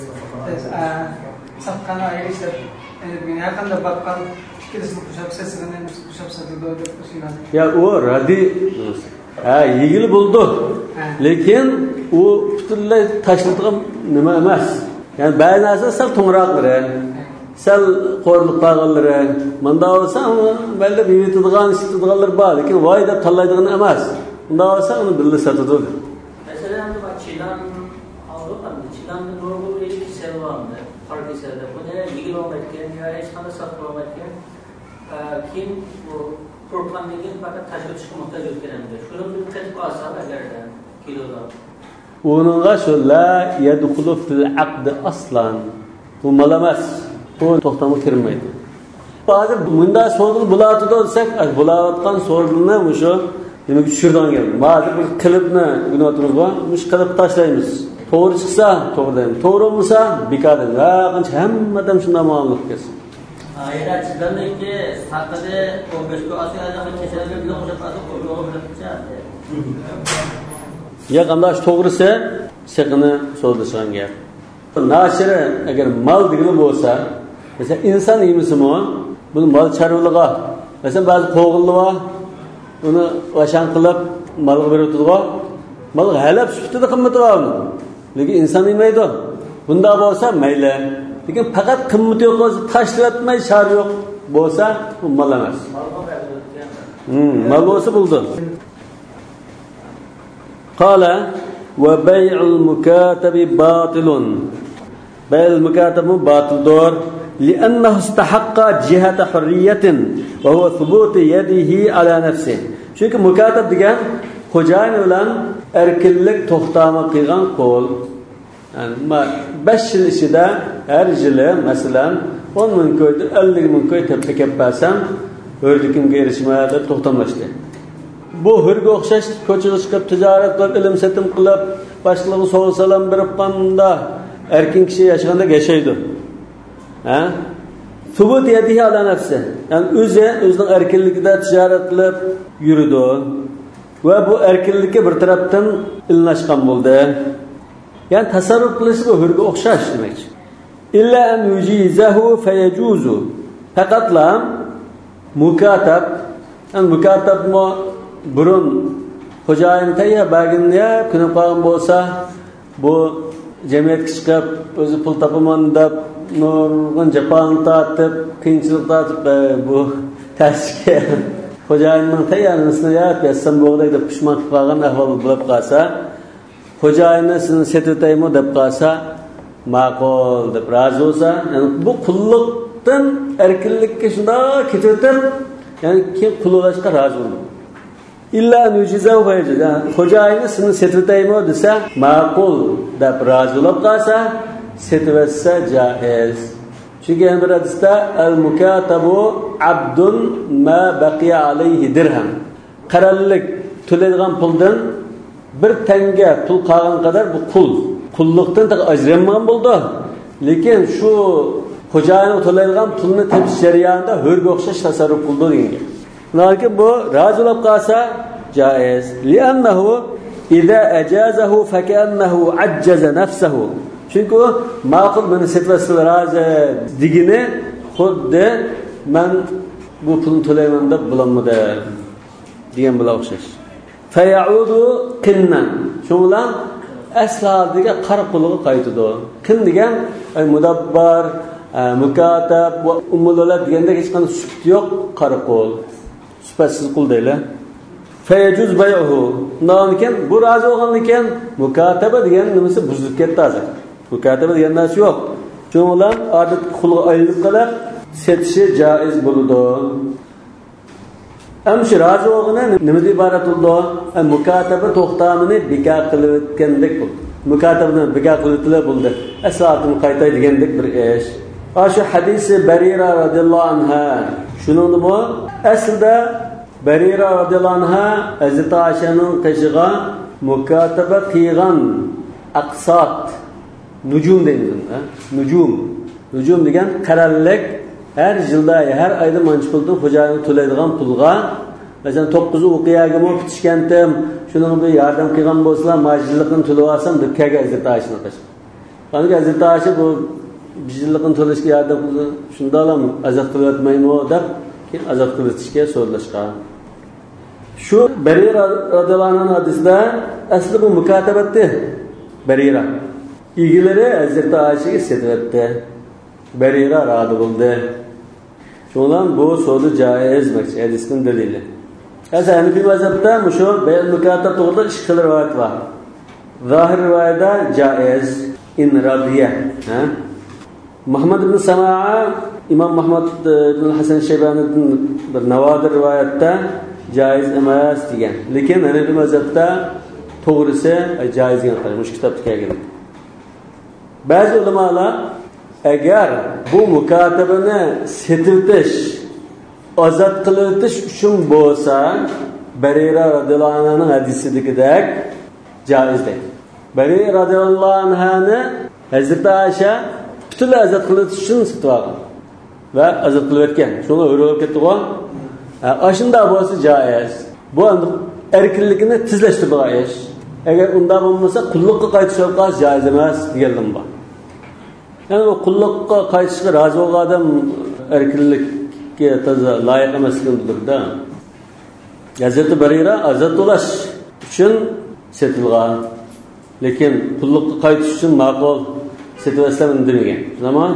Saqqani ayirishlar, endi yaqinda baqqal ikkilisini qo'shib sesini qo'shib satib deb qo'shiladi. Ya u radi ha, yigil bo'ldi. Lekin u butunlay tashlanadigan nima emas. Ya'ni ba'zi sal to'ng'roqlari, sal qo'rliq qolganlari, menda olsa, balda bevitadigan, istadiganlar bor, lekin voy deb tanlaydigan emas. Bunda olsa uni birga sotadi. Masalan, bu chilan aldı, chilanni nurg'u ikki sevamda, farqli sevda. Buni yigil olmayotgan, yo hech qanday sotib olmayotgan. Keyin bu qo'rqanligin faqat tashib chiqib muhtoj bo'lganida. Shuni bir qilib olsa agarda kilolab. Uningga shu la yadkhulu fil aqd aslan. Bu mal emas. Bu to'xtamga kirmaydi. Hozir bunda so'zini bulatida olsak, bulayotgan so'zni mushu demak tushirdan keldi. Ba'zi bir qilibni gunohimiz bor, mush qilib tashlaymiz. To'g'ri chiqsa, to'g'ri deymiz. To'g'ri bo'lsa, bekor deymiz. Ha, qancha hammadan shunday muomala qilsin. Ayrat sizlarniki haqida o'n besh kun asiyada kechalar bilan o'sha qazib qo'yib Ya qanday to'g'risi, siqini so'zlashgan gap. Nashiri agar mal degili bo'lsa, masalan inson yemisimi, bu mal charviliga, masalan ba'zi qo'g'illar uni vashan qilib malga beribdi-ku. Mal halab sutida qimmati bor. Lekin inson yemaydi. Bunda bo'lsa mayli. Lekin faqat qimmati yo'q bo'lsa, tashlatmay shar yo'q bo'lsa, bu mal emas. Hmm, mal bo'lsa bo'ldi. Qala va bay'ul mukatabi batilun. Bay'ul mukatabi batildir. لأنه استحق جهة حرية وهو ثبوت يده على نفسه. Çünkü mukatab degan xo'jayin bilan erkinlik to'xtama qilgan qo'l. Yani besh yil ichida har yili masalan o'n ming ko'ydi, ellik ming ko'y tepki kelsam, o'rlikimga erishmadi deb to'xtamlashdi. Bu hurga o'xshash ko'chaga chiqib tijorat qilib, ilm setim qilib, boshlig'i savol salom berib qanda erkin kishi yashaganda yashaydi. Ha? Subut yadihi ala nafsi. Yani o'zi o'zining erkinligida tijorat qilib yurdi. Va bu erkinlikka bir tarafdan ilinashgan bo'ldi. Yani tasarruf qilish bu hurga o'xshash demak. Illa an yujizahu fayajuzu. Faqatla mukatab, an mukatab mo burun xo'jayin tayya baginga kunib qolgan bo'lsa, bu jamiyatga chiqib o'zi pul topaman deb nurg'un japon tortib, qiyinchilik tortib bu tashga xo'jayinning tayyorligini yap yassam bo'g'day deb pushman qilib qolgan ahvol bo'lib qolsa, xo'jayinni sizni setitaymi deb qolsa, ma'qul deb rozi bo'lsa, yani bu qulluqdan erkinlikka shunday ketib, yani keyin qul bo'lishga rozi bo'ldi. İlla nujizav fayjiz. Yani xo'jayini sizni setitaymi desa, ma'qul deb rozi bo'lib qolsa, setivetse caiz. Çünkü en bir hadiste el-mukatabu abdun ma baqiya alayhi dirham. Qarallik to'laydigan puldan bir tanga pul qolgan qadar bu qul. Qulluqdan ajranmagan bo'ldi. Lekin shu xo'jayini to'laydigan pulni tepish jarayonida hurga o'xshash tasarruf qildi degan. Lekin bu rozi bo'lib qolsa caiz. Li'annahu idza ajazahu fakannahu ajjaza nafsuhu. Çünkü o ma'qul beni setvasiz rozi digini xuddi men bu pulni to'layman deb bulanmadi degan bilan o'xshash. Fayaudu qinnan. Shundan asladiga qara puliga qaytadi. Qin degan mudabbar, mukatab va umullar deganda hech qanday sut yo'q qara pul. Sifatsiz qul deylar. Fayajuz bay'uhu. Nonken bu rozi bo'lgandan mukataba degan nimasi buzilib ketdi hozir. Mukataba degan narsa yo'q. Shundan odat qulga aylanib qolib setishi joiz bo'ladi. Amshi rozi bo'lgani nimadan iborat bo'ldi? Mukataba to'xtamini bekor qilib o'tgandek bo'ldi. Mukatabani bekor qilib bo'ldi. Aslatini qaytay degandek bir ish. Shu hadisi Barira radhiyallohu anha. Shuningmi aslida Barira radhiyallohu anha Hazrat Aishaning qishiga mukataba qilgan aqsot nujum deydi. Nujum. Nujum degan qarallik her yılda, her ayda manç puldan xo'jayini to'laydigan pulga, masalan to'qqiz o'qiyaga mo bitishgandim, shunga bir yordam qilgan bo'lsa, majlislikni to'lab olsam deb kelgan Hazrat Aishani qish. Qani Hazrat Aisha bu bijillikni to'lashga yordam qildi, shunda ham azat qilib o'tmaymi deb, keyin azat qilib o'tishga so'zlashgan. Shu Barira radhiyallohu anha hadisda asli bu mukatabatdi. Barira ilgilari Hazrat Aishaga setibdi. Barira razı bo'ldi. Şundan bu so'zi joiz emas, hadisning dalili. Asa Hanifi mazhabda mushu bayan mukatab to'g'risida ikki xil rivoyat bor. Zohir rivoyatda joiz in radiya, ha? Muhammad ibn Samaa, Imom Muhammad ibn Hasan Shaybanining bir navodir rivoyatda joiz emas degan. Lekin Hanifi mazhabda to'g'risi joiz degan qarash, mush kitobda kelgan. Ba'zi ulamolar agar bu mukatabani setitish, ozod qilitish uchun bo'lsa, Barira radhiyallohu anhaning hadisidagidek joiz deydi. Barira radhiyallohu anhani Hazrat Aisha butunlay ozod qilitish uchun setib olgan va ozod qilib o'tgan. Shuni o'rib ketdi-ku. Ashunda bo'lsa joiz. Bu erkinlikni tezlashtirgan ish. Agar unda bo'lmasa, qulluqqa qaytishga qolsa joiz emas degandim bor. Yani o qulluqqa qaytishga rozi bo'lgan odam erkinlikka toza loyiq emasligidir da. Hazrat Barira ozod bo'lish uchun setilgan. Lekin qulluqqa qaytish uchun ma'qul setilmasdan degan. Zaman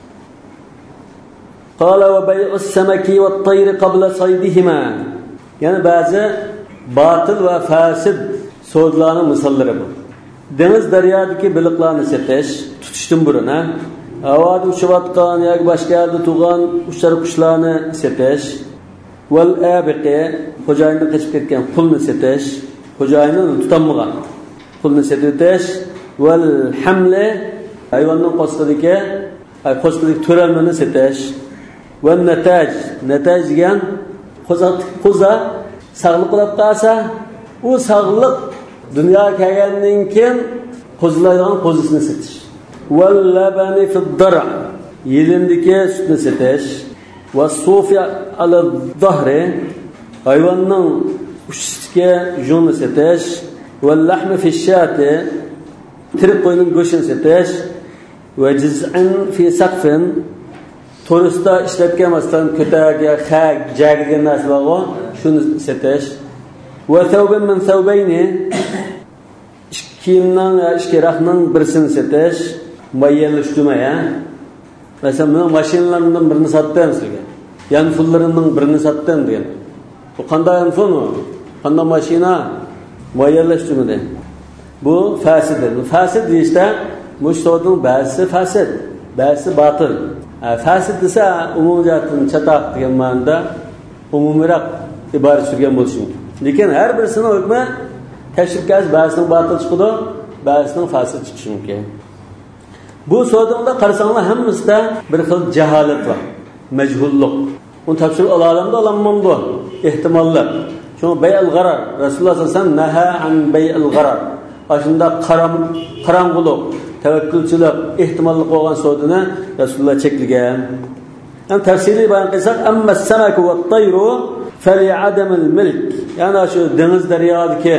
qala va bay'us samaki va at-tayr qabla saydihima. Yani ba'zi batil va fasid so'zlarning misollari bu. Deniz daryodagi baliqlarni setish, tutishdan burun, ha? Havoda uchayotgan yoki boshqa yerda tug'an uchar qushlarni setish, wal abiqi, xo'jayindan qochib ketgan qulni setish, xo'jayinni tutanmagan qulni setish, wal hamli, hayvonning qo'sqidagi, ay qo'sqidagi to'ralmani setish, wal nataj, nataj degan qo'za qo'za sog'liq qilib qolsa, u sog'liq dünya kelgandan keyin qo'zilaydigan qo'zisini setish. Wal labani fi ad-dar', yelindagi sutni setish. Va sufi ala ad-dahri, hayvonning ustiga jonni setish. Wal lahmi fi ash-shati, tirik qo'yning go'shtini setish. Va jiz'an fi saqfin, turistda ishlatgan masalan ko'taga, xag, jagirgan narsalar, shuni setish. Wa thawban min thawbayni, kiyimning ikki rahning birisini setish, muayyanlashtirmaya. Masalan, men mashinalarning birini sotdim sizga. Yanfullarining birini sotdim degan. Bu qanday yanfun? Qanday mashina? Muayyanlashtirmadi. Bu fasiddir. Bu fasid deyishda mushtoning ba'zisi fasid, ba'zisi batil. Fasid desa umumiyatdan chataq degan ma'noda umumiyroq iborat surgan bo'lishi mumkin. Lekin har birisining hukmi tashrikkaz ba'zining batil chiqadi, ba'zining fasid chiqishi mumkin. Bu so'zda qarasanglar hammasida bir xil jaholat bor, majhullik. Uni tafsirib olamda olamamdi, ehtimollar. Shuni bay'al g'arar, Rasululloh sallallohu alayhi vasallam naha an bay'al g'arar. Ashunda qaram qarang'uliq, tavakkulchilik, ehtimolli bo'lgan so'zini Rasululloh cheklagan. Ham tafsiliy bayon qilsak, amma as-samaku wat-tayru fali'adam al-milk. Ya'ni shu dengiz daryodagi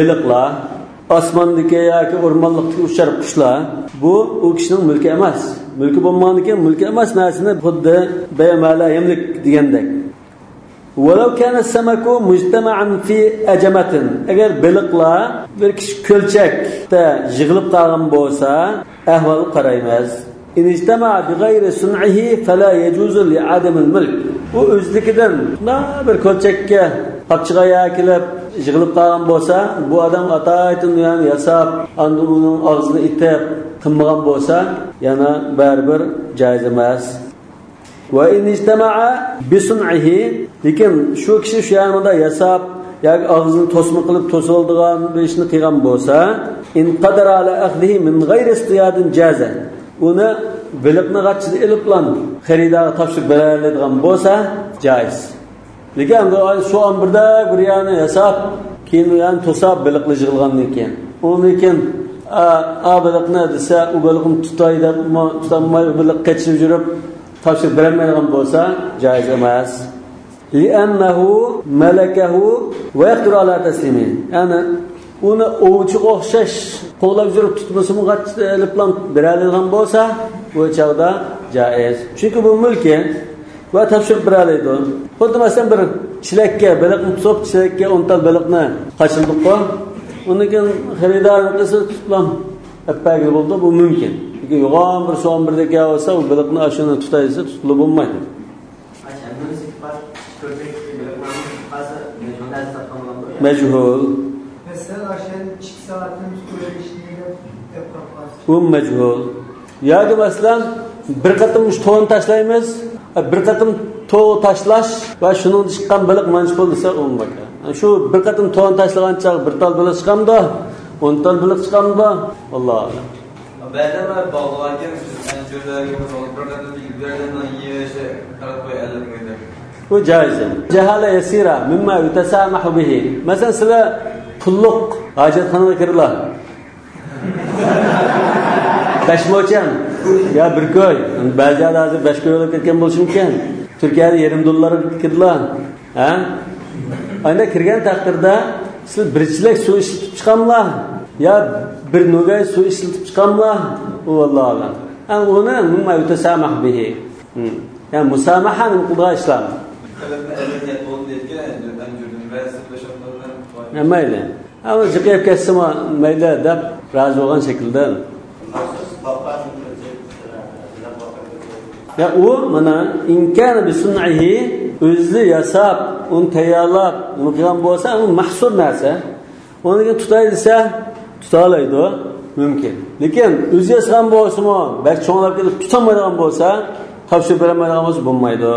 baliqlar, osmondagi yoki o'rmonlikdagi uchar qushlar, bu u kishining mulki emas. Mulki bo'lmagan ekan, mulki emas narsani xuddi bayamala yemlik degandek. Walau kana samaku mujtama'an fi ajamatin. Agar baliqlar bir kishi ko'lchakda yig'ilib qolgan bo'lsa, ahvol qaraymiz. In ijtama'a bi ghayri sun'ihi fala yajuzu li 'adam al-mulk. U o'zligidan bir ko'lchakka qapchiga kelib yig'ilib qolgan bo'lsa, bu odam ataytin yani yasab, anduning og'zini itib qilmagan bo'lsa, yana baribir joiz emas. Va in ijtama'a bi sun'ihi, lekin shu kishi shu yerda yasab yoki og'zini to'sma qilib to'sildigan bir ishni qilgan bo'lsa, in qadara ala akhdihi min ghayri istiyadin jaza. Uni biliqni g'achchida iliblan xaridaga topshirib beradigan bo'lsa, joiz. Lekin shu an birda bir yana yasab, keyin yani to'sab biliqni yig'ilgandan keyin, uni keyin a biliqni desa, u biliqni tutay deb tutamay biliq qechirib yurib topshirib bermaydigan bo'lsa, joiz emas. Li'annahu malakahu va yaqdiru ala taslimi. Ya'ni uni ovchiga o'xshash qo'llab yurib tutmasimi g'achchida iliblan beradigan bo'lsa, bu chog'da joiz. Chunki bu mulki va topshirib beradi. Xuddi masalan bir chilakka biliqni tutib, chilakka o'ntal biliqni qachildiq-ku. Undan keyin xaridor qilsa tutlam appaga bo'ldi, bu mumkin. Lekin yo'g'on bir so'm birdagi olsa, u biliqni ashuna tutaysa, tutilib bo'lmaydi. Majhul. Mesela aşağı iki saatin üstüne işini yapar. Bu majhul. Yoki masalan bir qatim to'n tashlaymiz, bir qatim to'n tashlash va shundan chiqqan biliq manch bo'lsa bo'lmaydi. Shu bir qatim to'n tashlagancha bir tal biliq chiqamda, o'n tal biliq chiqamda, Alloh. Ba'zan bog'larga, anjurlarga bir qatim yigitlardan yeyishga qarab qo'yadilar. Bu joiz. Jahala yasira mimma yutasamahu bihi. Masalan sizlar pulluq hojatxonaga kirdilar. Tashmo'chan ya bir ko'y, ba'zida hozir besh ko'yga ketgan bo'lishi mumkin. Turkiyada yarim dollar kirdilar. Ha? Ana kirgan taqdirda siz bir chilak suv ishlatib chiqamlar, ya bir nogay suv ishlatib chiqamlar, u vallohu. Ana uni mimma yutasamahu bihi. Ya musamahaning qilgan ishlar. Ya mayli. Ama jiqib ketsam mayli deb rozi bo'lgan shaklda. Ya u mana inkana bi sun'ihi o'zi yasab, uni tayyorlab, uni qilgan bo'lsa, u mahsur narsa. Uni tutay desa, tuta oladi, mumkin. Lekin o'zi yasgan bo'lsa-mo, balki cho'nlab kelib tutamaydigan bo'lsa, topshirib bermaydigan bo'lsa bo'lmaydi.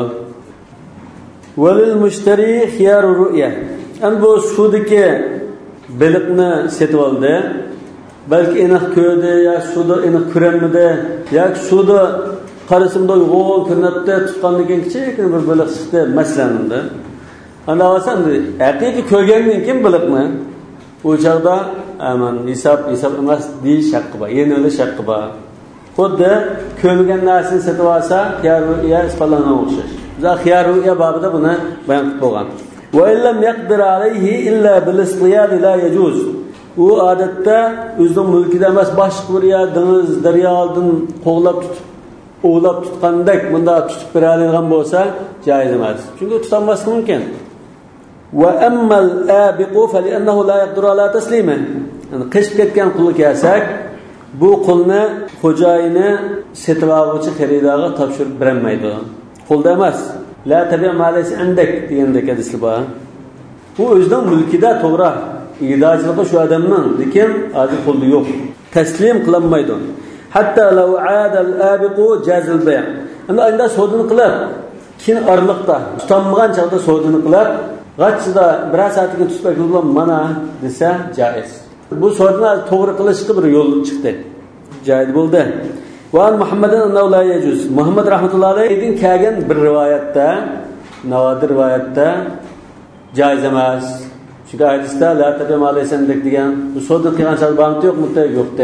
Walil mushtari khiyaru ru'ya. An bu sudiki biliqni setib oldi. Balki aniq ko'rdi, yo sudi aniq ko'rmadi, yoki sudi qarasimda yo'q ko'rinibdi, tutgandan keyin kichik bir biliq chiqdi, masalanda. Ana olsam, haqiqiy ko'rgandan keyin biliqni u chog'da aman hisob hisob emas deyish haqqi bor, yana o'li haqqi bor. Xuddi ko'rgan narsani setib olsa, khiyaruya isbotlangan o'xshash. Biz khiyaruya babida buni bayon qilib bo'lgan. Va illam yaqdir alayhi illa bil istiyad la yajuz. U odatda o'zining mulkida emas, boshqa bir yer, dengiz, daryodan qo'g'lab tutib, o'g'lab tutgandek bunda tutib beradigan bo'lsa, joiz emas. Chunki tutolmasi mumkin. Va ammal abiqu fa li'annahu la yaqdiru ala taslimi. Yani qishib ketgan qulni kelsak, bu qulni xo'jayini setib oluvchi xaridorga topshirib bermaydi. Qo'lda emas. La tabi' malaysi andak degandek hadislar bor. Bu o'zining mulkida to'g'ri. Idojligi shu odamning, lekin hozir qo'lda yo'q. Taslim qilinmaydi. Hatta law 'ada al-abiqu jazil bay'. Endi unda sodini qilib, keyin orliqda tutanmagan chog'da sodini qilib, g'achchida bir soatga tutib bilan mana desa joiz. Bu sodni to'g'ri qilishga bir yo'l chiqdi. Joiz bo'ldi. Va Muhammaddan la yajuz. Muhammad rahmatullohi alayhining kelgan bir rivoyatda, navodir rivoyatda joiz emas. Chunki hadisda la tabi'am alaysandak degan bu sodni qilgan chog'da yo'q, mutta yo'qdi.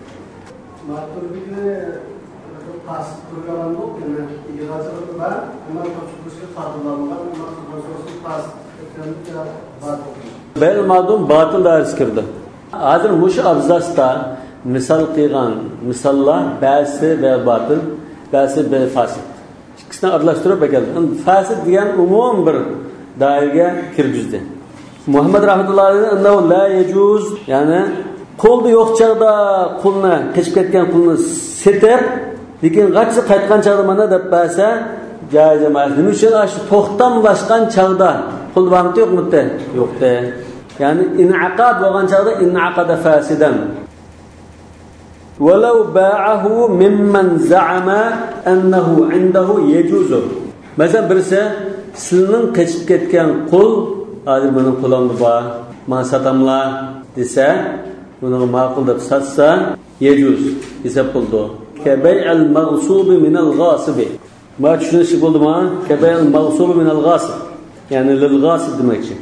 Maturbiga pas turgan yo'q, yig'azib va nima to'shqisi fazlalangan, nima to'shqisi pas Bel ma'dum batil dars kirdi. Hozir mush abzasda misal qilgan misallar ba'zi va batil fasid be fasid. İkisini aralashtirib ekeldi. Fasid degan umum bir doiraga kirgizdi. Muhammad rahmatullohi alayhi annahu la yajuz, ya'ni qo'lda yo'q chaqda qulni, qechib ketgan qulni setib, lekin g'achchi qaytgan chaqda mana deb bersa joiz emas. Nima uchun shu to'xtamlashgan chaqda qul vaqti yo'qmi? Yo'qda. Ya'ni inaqad bo'lgan chaqda inaqada fasidan. Walau ba'ahu mimman za'ama annahu 'indahu yajuzu. Masalan birisi sizning qechib ketgan qul, hozir mening qulimda bor, men satamlar desa, buni ma'qul deb satsa, yajuz hisob qildi. Kabay'al maghsub min al-ghasib. Ma tushunish bo'ldimi? Kabay'al maghsub min al-ghasib. Ya'ni lil ghasib demakchi.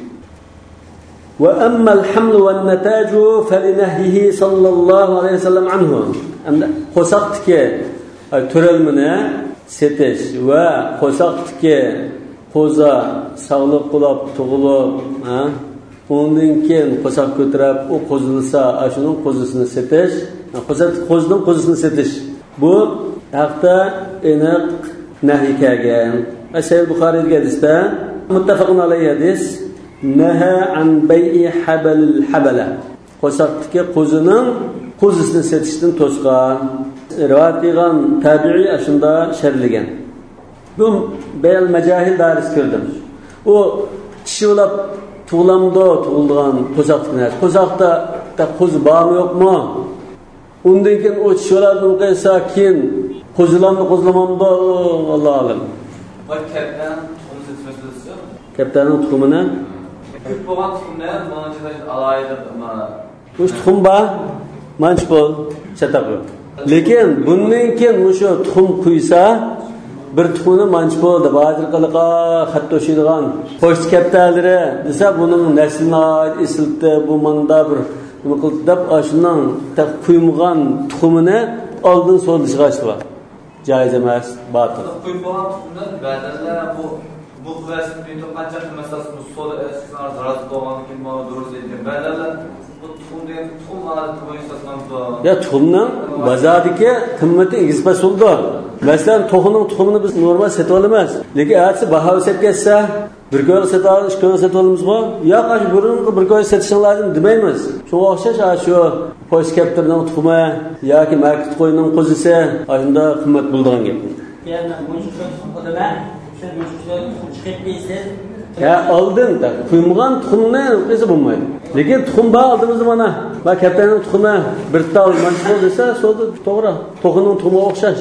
Wa amma al-haml wa an-nataj falinahyihi sallallohu alayhi vasallam anhu. Endi qo'saqtiki turalmini setish va qo'saqtiki qo'za sog'liq qilib tug'ilib, ha? Undan keyin qo'saq ko'tarib, u qo'zilsa, ashuning qo'zisini setish, qo'za qo'zining qo'zisini setish. Bu haqda aniq nahiy kelgan. Sahih Buxoriyga hadisda muttafaqun alayhi hadis naha an bay'i habalil habala. Qo'saqtiki qo'zining qo'zisini setishdan to'sgan. Rivoyat qilgan tabi'i ashunda sharhlagan. Bu bayal majahil daris kirdim. O kishi bo'lib tug'lamda tug'ilgan qo'saqni. Qo'saqda da qo'z bormi yo'qmi? Undan keyin o kishilarni qo'ysa keyin qo'zilarni qo'zlamamda Alloh alim. Va kaptan tuxumni setmasdi. Kaptanning tuxumini ko'p bo'lgan tuxumni mana chiqarish alayda mana. Bu tuxum bor, manch bo'l, chataq yo'q. Lekin bundan keyin o'sha tuxum quysa bir tuxumni manch bo'ldi, ba'zi qiliqa xat to'shiydigan qo'shti kaptalari desa buning naslini esildi, bu manda bir nima qildi deb ashundan quyilgan tuxumini oldin so'lishga ashla. Joiz emas, batil. Qo'yib bo'lgan tuxumni ba'zanlar bu bu quvasini qancha qilmasasiz bu so'da eskisinar zarar bo'lgan keyin mana durust ekan. Ba'zanlar bu tuxum degan tuxum oladi qo'yishasizmi? Ya tuxumning bozordagi qimmati egizpa suldi. Masalan, to'xuning tuxumini biz normal sotib olamiz. Lekin aytsa baho o'sib ketsa, bir kilo sotib olamiz, ikki kilo sotib olamizmi? Yo'q, ash burungi bir kilo sotishing lozim demaymiz. Shunga o'xshash shu po'st kaptirning tuxumi yoki market qo'yining qo'zisi, shunda qimmat bo'ladigan gap. Yani bunun odamlar şu bunun chiqib kelsa ya oldin da quyilgan tuxumni o'qisa bo'lmaydi. Lekin tuxum bor oldimizda mana. Va kaptaning tuxumi bir tal manch bo'ldi desa, so'di to'g'ri. To'xining tuxumi o'xshash.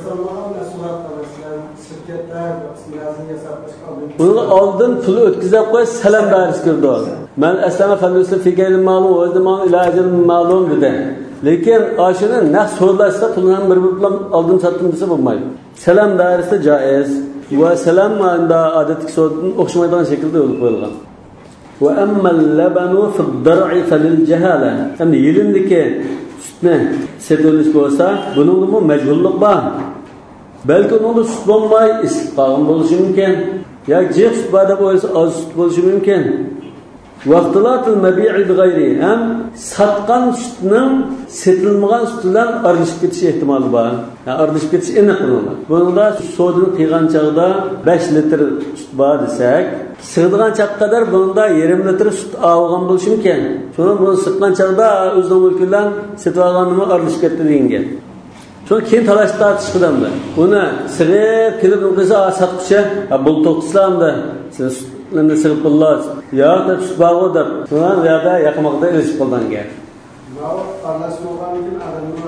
Buni oldin pul o'tkazib qo'y, salom berish kirdi. Men aslama fallusli fikayl ma'lum o'zda men ilojim ma'lum dedi. Lekin oshini naq so'rlashsa puldan bir bilan oldin sotdim desa bo'lmaydi. Salom berishda joiz. Va salam anda odatga so'din o'xshamaydigan shaklda yo'l qo'yilgan. Va ammal labanu fi ad-dar'i falil jahala. Endi yilindagi sutni setilish bo'lsa, buningmi majburlik bor. Balki unda sut bo'lmay, isib qolgan bo'lishi mumkin. yoki jiq sut bor deb o'ylasa oz sut bo'lishi mumkin. Vaqtilatul mabi'i bi g'ayri ham satgan sutning setilmagan sut bilan aralashib ketish ehtimoli bor. Yani aralashib ketish aniq bo'ladi. Bunda sodini qiygan chaqda besh litr sut bor desak, sig'digan chaq qadar bunda yarim litr sut olgan bo'lishi mumkin. Shuni buni siqqan chaqda o'zining mulki bilan setib olganini aralashib ketdi degan gap. Sonra keyin talash tartish qilindi. Buni sig'ib kelib o'qisa satquchi, bu to'qtislamda siz endi sig'ib qillar. Ya da sut bog'i deb, sonra bu yerda yaqinmoqda ilishib qilgan gap. Mana aralashmagan uchun adamning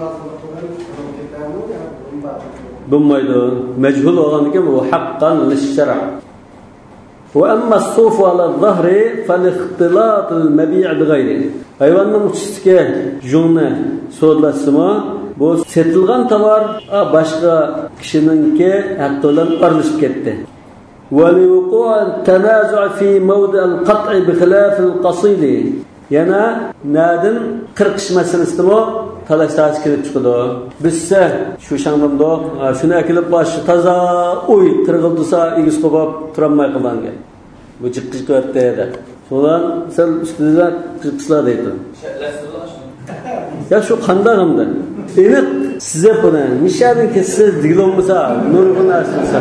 aqli bo'lmaydi. Majhul bo'lganligi bu haqqan lish-shar'. Wa amma as-suf ala adh-dhahri fal-ikhtilat al-mabi' bi ghayri. Hayvonning ustiga jonni so'dlasimi bu setilgan tovar boshqa kishininki haqqi bilan aralashib ketdi. وَلِوُقُوعَ التَّنَازُعِ فِي مَوْضِعِ الْقَطْعِ بِخِلَافِ الْقَصِيدِ. Yana nadin qirqish masalasida talash tartib kelib chiqdi. Bizsa shu shamdamda shuni akilib bosh toza uy qirg'ildisa egiz qo'yib turolmay qolgan. Bu jiqqish qilibdi edi. So'lan sal ustidan qirqishlar deydi. Ya shu qanday hamda? Aniq size bunu nişanın ki siz dilomsa nurgun asılsa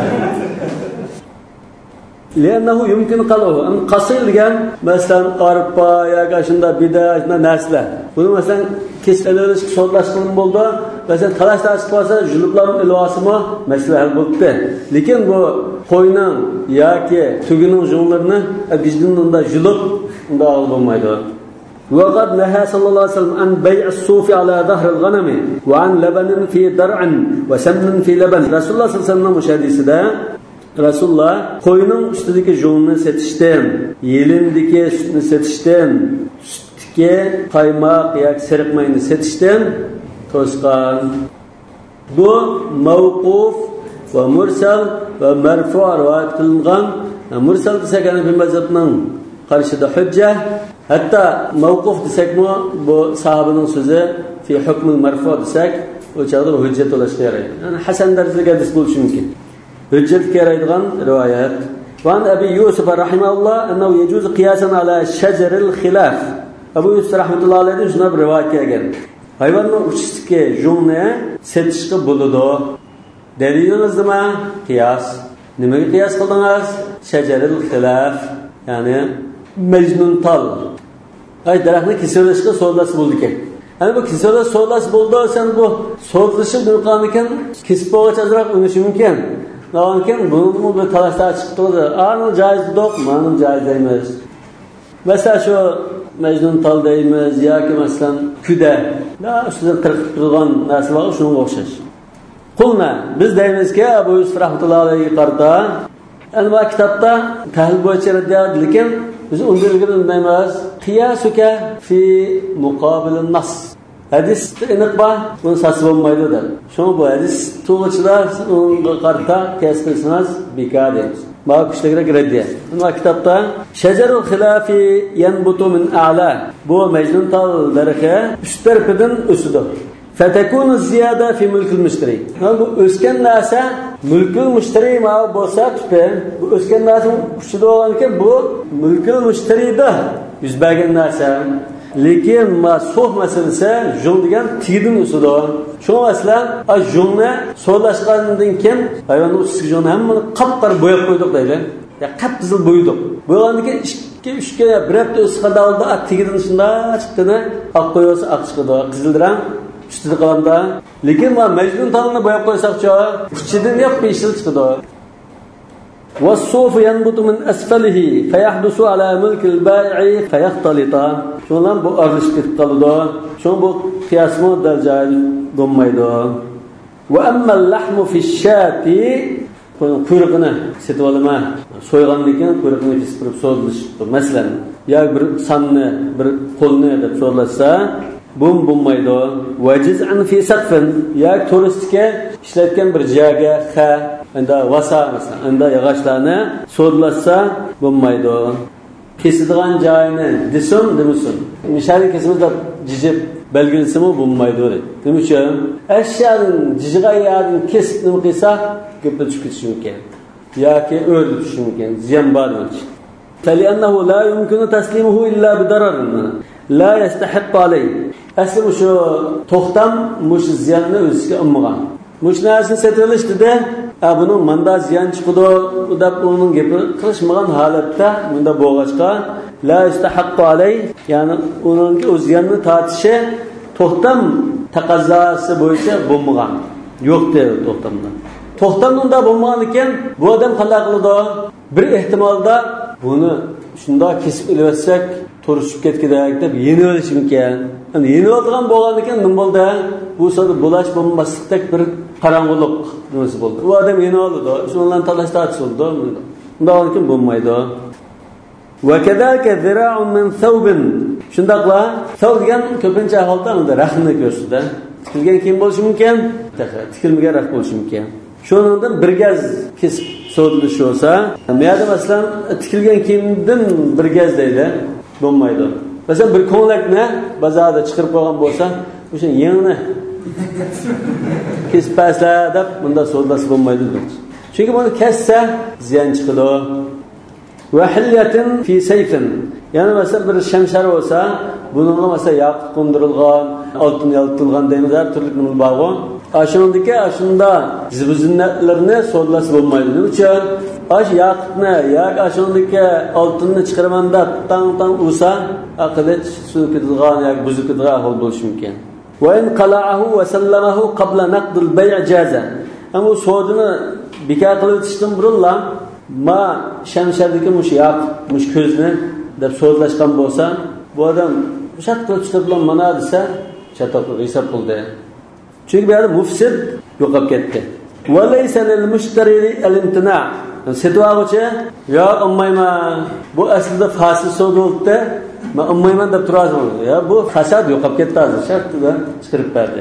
لأنه يمكن قلعه أن قصير لجان مثلا أربعة يا كاشندا بداية نسلة bunu مثلا kesmeleri sorlaştırın buldu mesela talaş taşıp varsa jülüplerin ilvası mı mesela buldu lekin bu koyunun ya ki tügünün jülüplerini bizden onda jülüp onda alınmaydı وقد نهى صلى الله عليه وسلم عن بيع الصوف على ظهر الغنم وعن لبن في درع وسمن في لبن Resulullah sallallahu aleyhi ve sellem müşahidesinde Resulullah koyunun üstündeki joğunu satıştan, yelindeki sütünü satıştan, sütteki kaymak yak serpmayını satıştan toskan. Bu mevkuf ve mursal ve merfu rivayet kılıngan. Mursal desek yani bir mezhebinin karşıda hücce. Hatta mevkuf desek mi bu sahabenin sözü fi hükmün merfu desek o çağda bu hüccet ulaştı yaraydı. Yani Hasan derzine hadis buluş mümkün. hüccet keraydigan rivayet. Van Abi Yusuf rahimahullah ennehu yecuzu kıyasen ala şeceril hilaf. Abu Yusuf rahmetullahi aleyhi şuna bir rivayet kelgan. Hayvanın uçuştaki jumne setişki buludu. Deliliniz nima? Kıyas. Nimaga kıyas qildingiz? Şeceril hilaf. Yani Mecnun tal. Ay daraxtni kesilishga so'rlasi bo'ldi ekan. Ana bu kesilishga so'rlasi bo'ldi, sen bu so'rlashib durgan ekan, kesib bo'lgach azroq unishi mumkin. Lekin buni bir talashda chiqib turdi. Ani joiz yo'q, ma'ni joiz emas. Mesela şu Mecnun tal deymiz yoki masalan kuda, da ustidan tirqib turgan narsalar shunga o'xshash. Qulna biz deymizki Abu Yusuf rahmatullohi alayhi qarda, ana bu kitobda tahlil bo'yicha raddiyat lekin biz undirgan deymiz. Qiyasuka fi muqabilin nas. Hadis aniqba buni sasib olmaydi deb. Shuni bu hadis to'g'richilar unga qarta qiyas qilsangiz bekor deymiz. Ma kuchliroq raddiya. Bu kitobda shajarul xilafi yanbutu min a'la. Bu Mecnun tal daraxti üst tarafidan o'sidi. Fatakunu ziyada fi mulkil mushtari. Bu o'sgan narsa mulkil mushtari ma bo'lsa tupen. Bu o'sgan narsa ushida bo'lganki bu mulkil mushtarida yuz bergan narsa. Lekin ma so'h masalasi jung degan tidin usida. Shu masalan, a jungni so'lashgandan keyin hayvonning ustiga jungni hammani qop-qora bo'yab qo'ydik deydi. Ya qap-qizil bo'ydik. Bo'ygandan keyin ikki uch ga bir hafta o'sqanda oldi, a tigidan shunda chiqdini, oq qo'ysa oq chiqadi, qizildiram ustida qolanda. Lekin ma Mecnun talini bo'yab qo'ysaqchi, uchidan yo'q beshil chiqadi. والصوف ينبت من أسفله فيحدث على ملك البائع فيختلط. Şundan bu arışık kalıdı. Şun bu kıyasmı dercayı donmaydı. Ve emmel lahmu fişşati kuyruğunu setip alma. Soyganlıkken kuyruğunu kesip soğuduluştu. Mesela ya bir sanını bir kolunu edip soğudulsa bum bulmaydı. Ve ciz'an fi sakfin ya turistike işletken bir cihaga ha anda vasa mesela anda yağaçlarını soğudulsa bulmaydı. Kesidigan joyini desin demisin. Nishani kesimizda jijib belgilisimi bo'lmaydi dedi. Nima uchun? Ashyaning jijiga yadin kesib nima qilsa, ko'pda tushib ketishi mumkin. Yoki o'lib tushishi mumkin. Ziyon bor demoqchi. Fali'annahu la yumkinu taslimuhu illa bidarar. La yastahiqqu alayhi. Asli shu to'xtam mush ziyonni o'ziga olmagan. Mush narsani setilishdi-da, bunun manda ziyan chiqdi, deb uning gapi qilishmagan holatda bunda bo'g'achqa la istahaqqu alay, ya'ni uning o'z ziyanni tortishi to'xtam taqozosi bo'yicha bo'lmagan. Yo'q dedi to'xtamda. To'xtam unda bo'lmagan ekan, bu odam qanday qiladi? Bir ehtimolda buni shunda kesib ilvatsak, turishib ketgidek deb yeni o'lish mumkin. Hani yeni olgan bo'lgan ekan, nima bo'ldi? Bu so'da bulash bo'lmaslikdek bir qarang'ulik nimasi bo'ldi. U odam yeni oldi, shundan talashda atsildi. Bundan keyin bo'lmaydi. Va kadalika zira'un min thawbin. Shundaqla, thawb degan ko'pincha holda unda rahmni ko'rsatdi. Tikilgan kiyim bo'lishi mumkin, tikilmagan rahm bo'lishi mumkin. Shundan bir gaz kesib so'dilish bo'lsa, meyada masalan tikilgan kiyimdan bir gaz deydi, bo'lmaydi. Mesela bir ko'ylakni bozorda chiqarib qo'ygan bo'lsa, o'sha yengni kesib paslar deb bunda so'zlasi bo'lmaydi dedi. Chunki buni kessa ziyon chiqadi. Va hilyatin fi sayfin. Ya'ni mesela bir shamshar bo'lsa, buningga mesela yaqut qo'ndirilgan, oltin yaltilgan deymiz, har turli nima bor. aşındaki aşında zinnetlerini sorulası olmaydı. Bunun için aş yakıtını, yak aşındaki altını çıkarmanda tan tan usa akıdet su kıdılgan yak buzu kıdılgan ol buluş mümkün. Ve in qala'ahu ve sallamahu qabla naqdil bay' caza. Ama o soğudunu bika kılıp yetiştim burunla ma şemşerdeki muş yak, muş közünü dep soğudlaşkan bolsa bu adam şart kılıp çıkartılan mana dese çataklı hesap oldu. Çünkü bir adam mufsid yo'qolib ketdi. Ve leysa lil mushtari al-imtina'. Setuvag'uchi ya olmayman. Bu aslida fasil savdo bo'ldi. Men olmayman deb turadi. Ya bu fasad yo'qolib ketdi hozir. Shartida chiqarib berdi.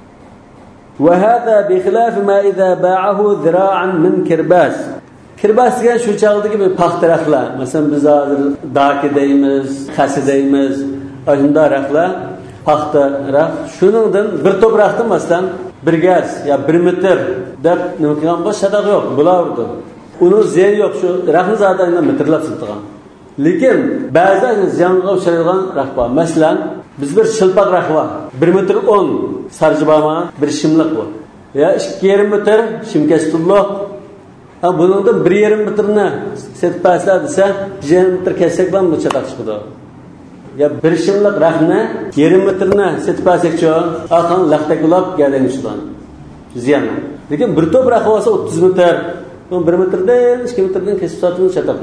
Ve hada bi xilaf ma idza ba'ahu zira'an min kirbas. Kirbas degan shu chog'dagi bir paxtaraqlar. Masalan biz hozir daki deymiz, qasi deymiz. Ashunda raqlar paxta raq. Shuningdan bir to'p raqdan masalan bir gaz ya bir metr deb nima qilgan bo'lsa sadaq yo'q, bulardi. Uni ziyon yo'q, shu raqni zadanini metrlab sotgan. Lekin ba'zan ziyonga uchraydigan raq bor. Masalan, biz bir shilpaq raq bor. bir metr o'n sarjibama bir shimliq bor. Ya ikki yarim metr shimkastulloq. Ha buningdan bir yarim metrni setpaslar desa, bir yarim metr kessak ham bu chatoq chiqadi. Ya bir shimliq raqni yarim metrni setpasakchi, aqan laqtakulab gadan chiqadi. Ziyon. Lekin bir to'p raq olsa o'ttiz metr, bir metrdan ikki metrdan kesib sotuvni chatoq.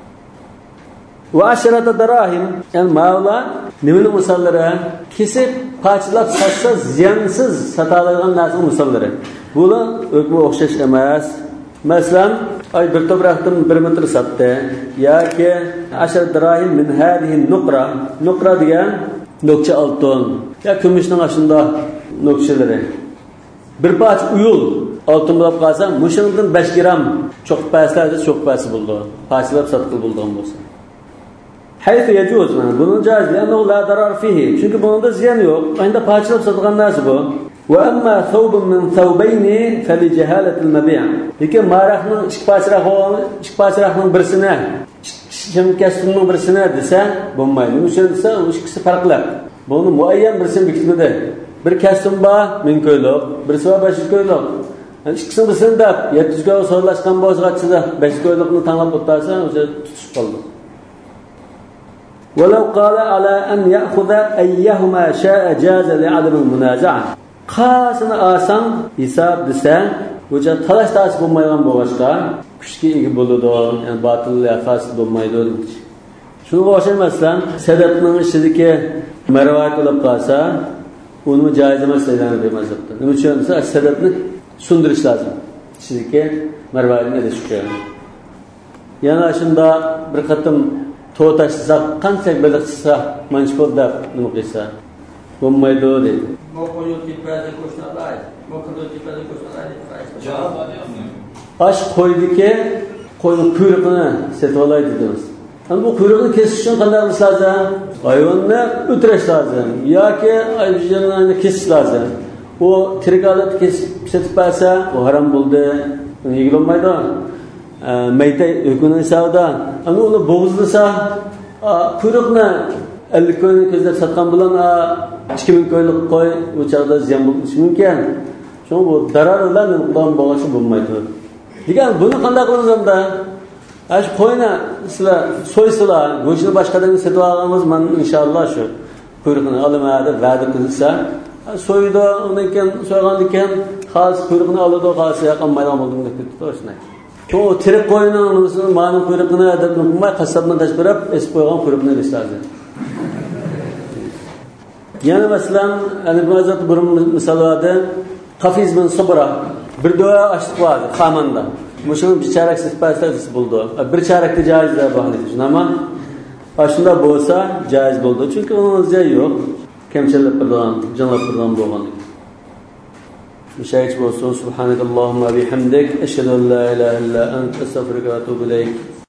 Ve aşırata darahim, yani mağla nimini misalları kesip parçalab satsa ziyansız satalaydigan narsa misalları. Bunu ökme okşaş emas. Mesela ay bir topraqdan bir metr satdı. Ya ki aşırata darahim min hadihi nukra. Nukra degan nokça altın. Ya kümüşün aşında nokçaları. Bir parça uyul altın bulab qalsa, muşundan besh gram çok paslarda çok pası buldu. Parçalab satqıl bulduğum bolsa. Haythu yecuz mana bunun caiz lanu la darar fihi. Çünkü bunda ziyan yok. Aynda parçalab satılgan narsa bu. Ve amma thawbun min thawbayni fali jahalatil mabi'. Lekin maraqning ikki parçalab olan, ikki parçalabning birisini, shimkastunning birisini desa bo'lmaydi. O'sha desa u ikkisi farqli. Buni muayyan birisini bekitmadi. Bir kastum bor, ming ko'ylok, birisi bor besh ko'ylok. Yani ikkisini birisini deb yetti yuz ko'ylok so'rlashgan bo'lsa, besh ko'ylokni tanlab o'tsa, o'sha tutishib qoldi. ولو قال على أن يأخذ أيهما شاء جاز لعدم المنازعة. قاسنا آسان حساب desa, o'sha talash tasib bo'lmaydigan bo'lg'achqa kuchga ega bo'ladi, yani batil ya fasid bo'lmaydi demoqchi. Shunga o'xshamasdan sadaqning ichidagi marvat olib qolsa, uni joiz emas deyiladi mazhabda. Nima uchun desa, sadaqni sundirish lozim. Ichidagi marvatni edish uchun. Yana shunda bir qatim to'tashsa qancha baliqchisa manchqol deb nima qilsa bo'lmaydi deydi. Bu qo'yib ketadi qo'shnalar. Bu qilib ketadi qo'shnalar. Javob bermayapmi? Ash qo'ydiki, qo'yning quyruqini setib olaydi deymiz. Ana bu quyruqni kesish uchun qanday qilish lozim? Hayvonni o'tirish lozim yoki ajjonni kesish lozim. U tirik holatda kesib setib bersa, u harom bo'ldi. Uni yegilmaydi. Mayta hukmini hisobida ana uni bo'g'izlasa quyruqni ellik ko'yni ko'zlab sotgan bilan ikki ming ko'ylik qo'y u chog'da ziyon bo'lishi mumkin. Shuning bu darar bilan miqdor bo'lishi bo'lmaydi. Degan buni qanday qilamizda? Ash qo'yni sizlar so'ysizlar, go'shtni boshqadan sotib olamiz, men inshaalloh shu quyruqni olaman deb va'da qilsa, so'ydi, undan keyin so'ygandan keyin xolis quyruqni oladi, xolis yoqolmaydigan bo'ldi deb ketdi shunday. O tirik qo'yning ma'lum quyruqini deb nima qassobni tashbirab esib qo'ygan quyruqni istadi. Yana masalan, al-Mazat bir misol berdi. Qafiz bin Subra bir duo ochib qo'ydi Xamanda. Mushuni bir charak sifat bo'ldi. Bir charakda joiz deb bahona qildi. Nima? Ashunda bo'lsa joiz bo'ldi. Chunki uning ziyon yo'q. Kamchilik bilan, jonlab bilan bo'lgan. مشاهد بوصول سبحانك اللهم وبحمدك أشهد أن لا إله إلا أنت أستغفرك وأتوب إليك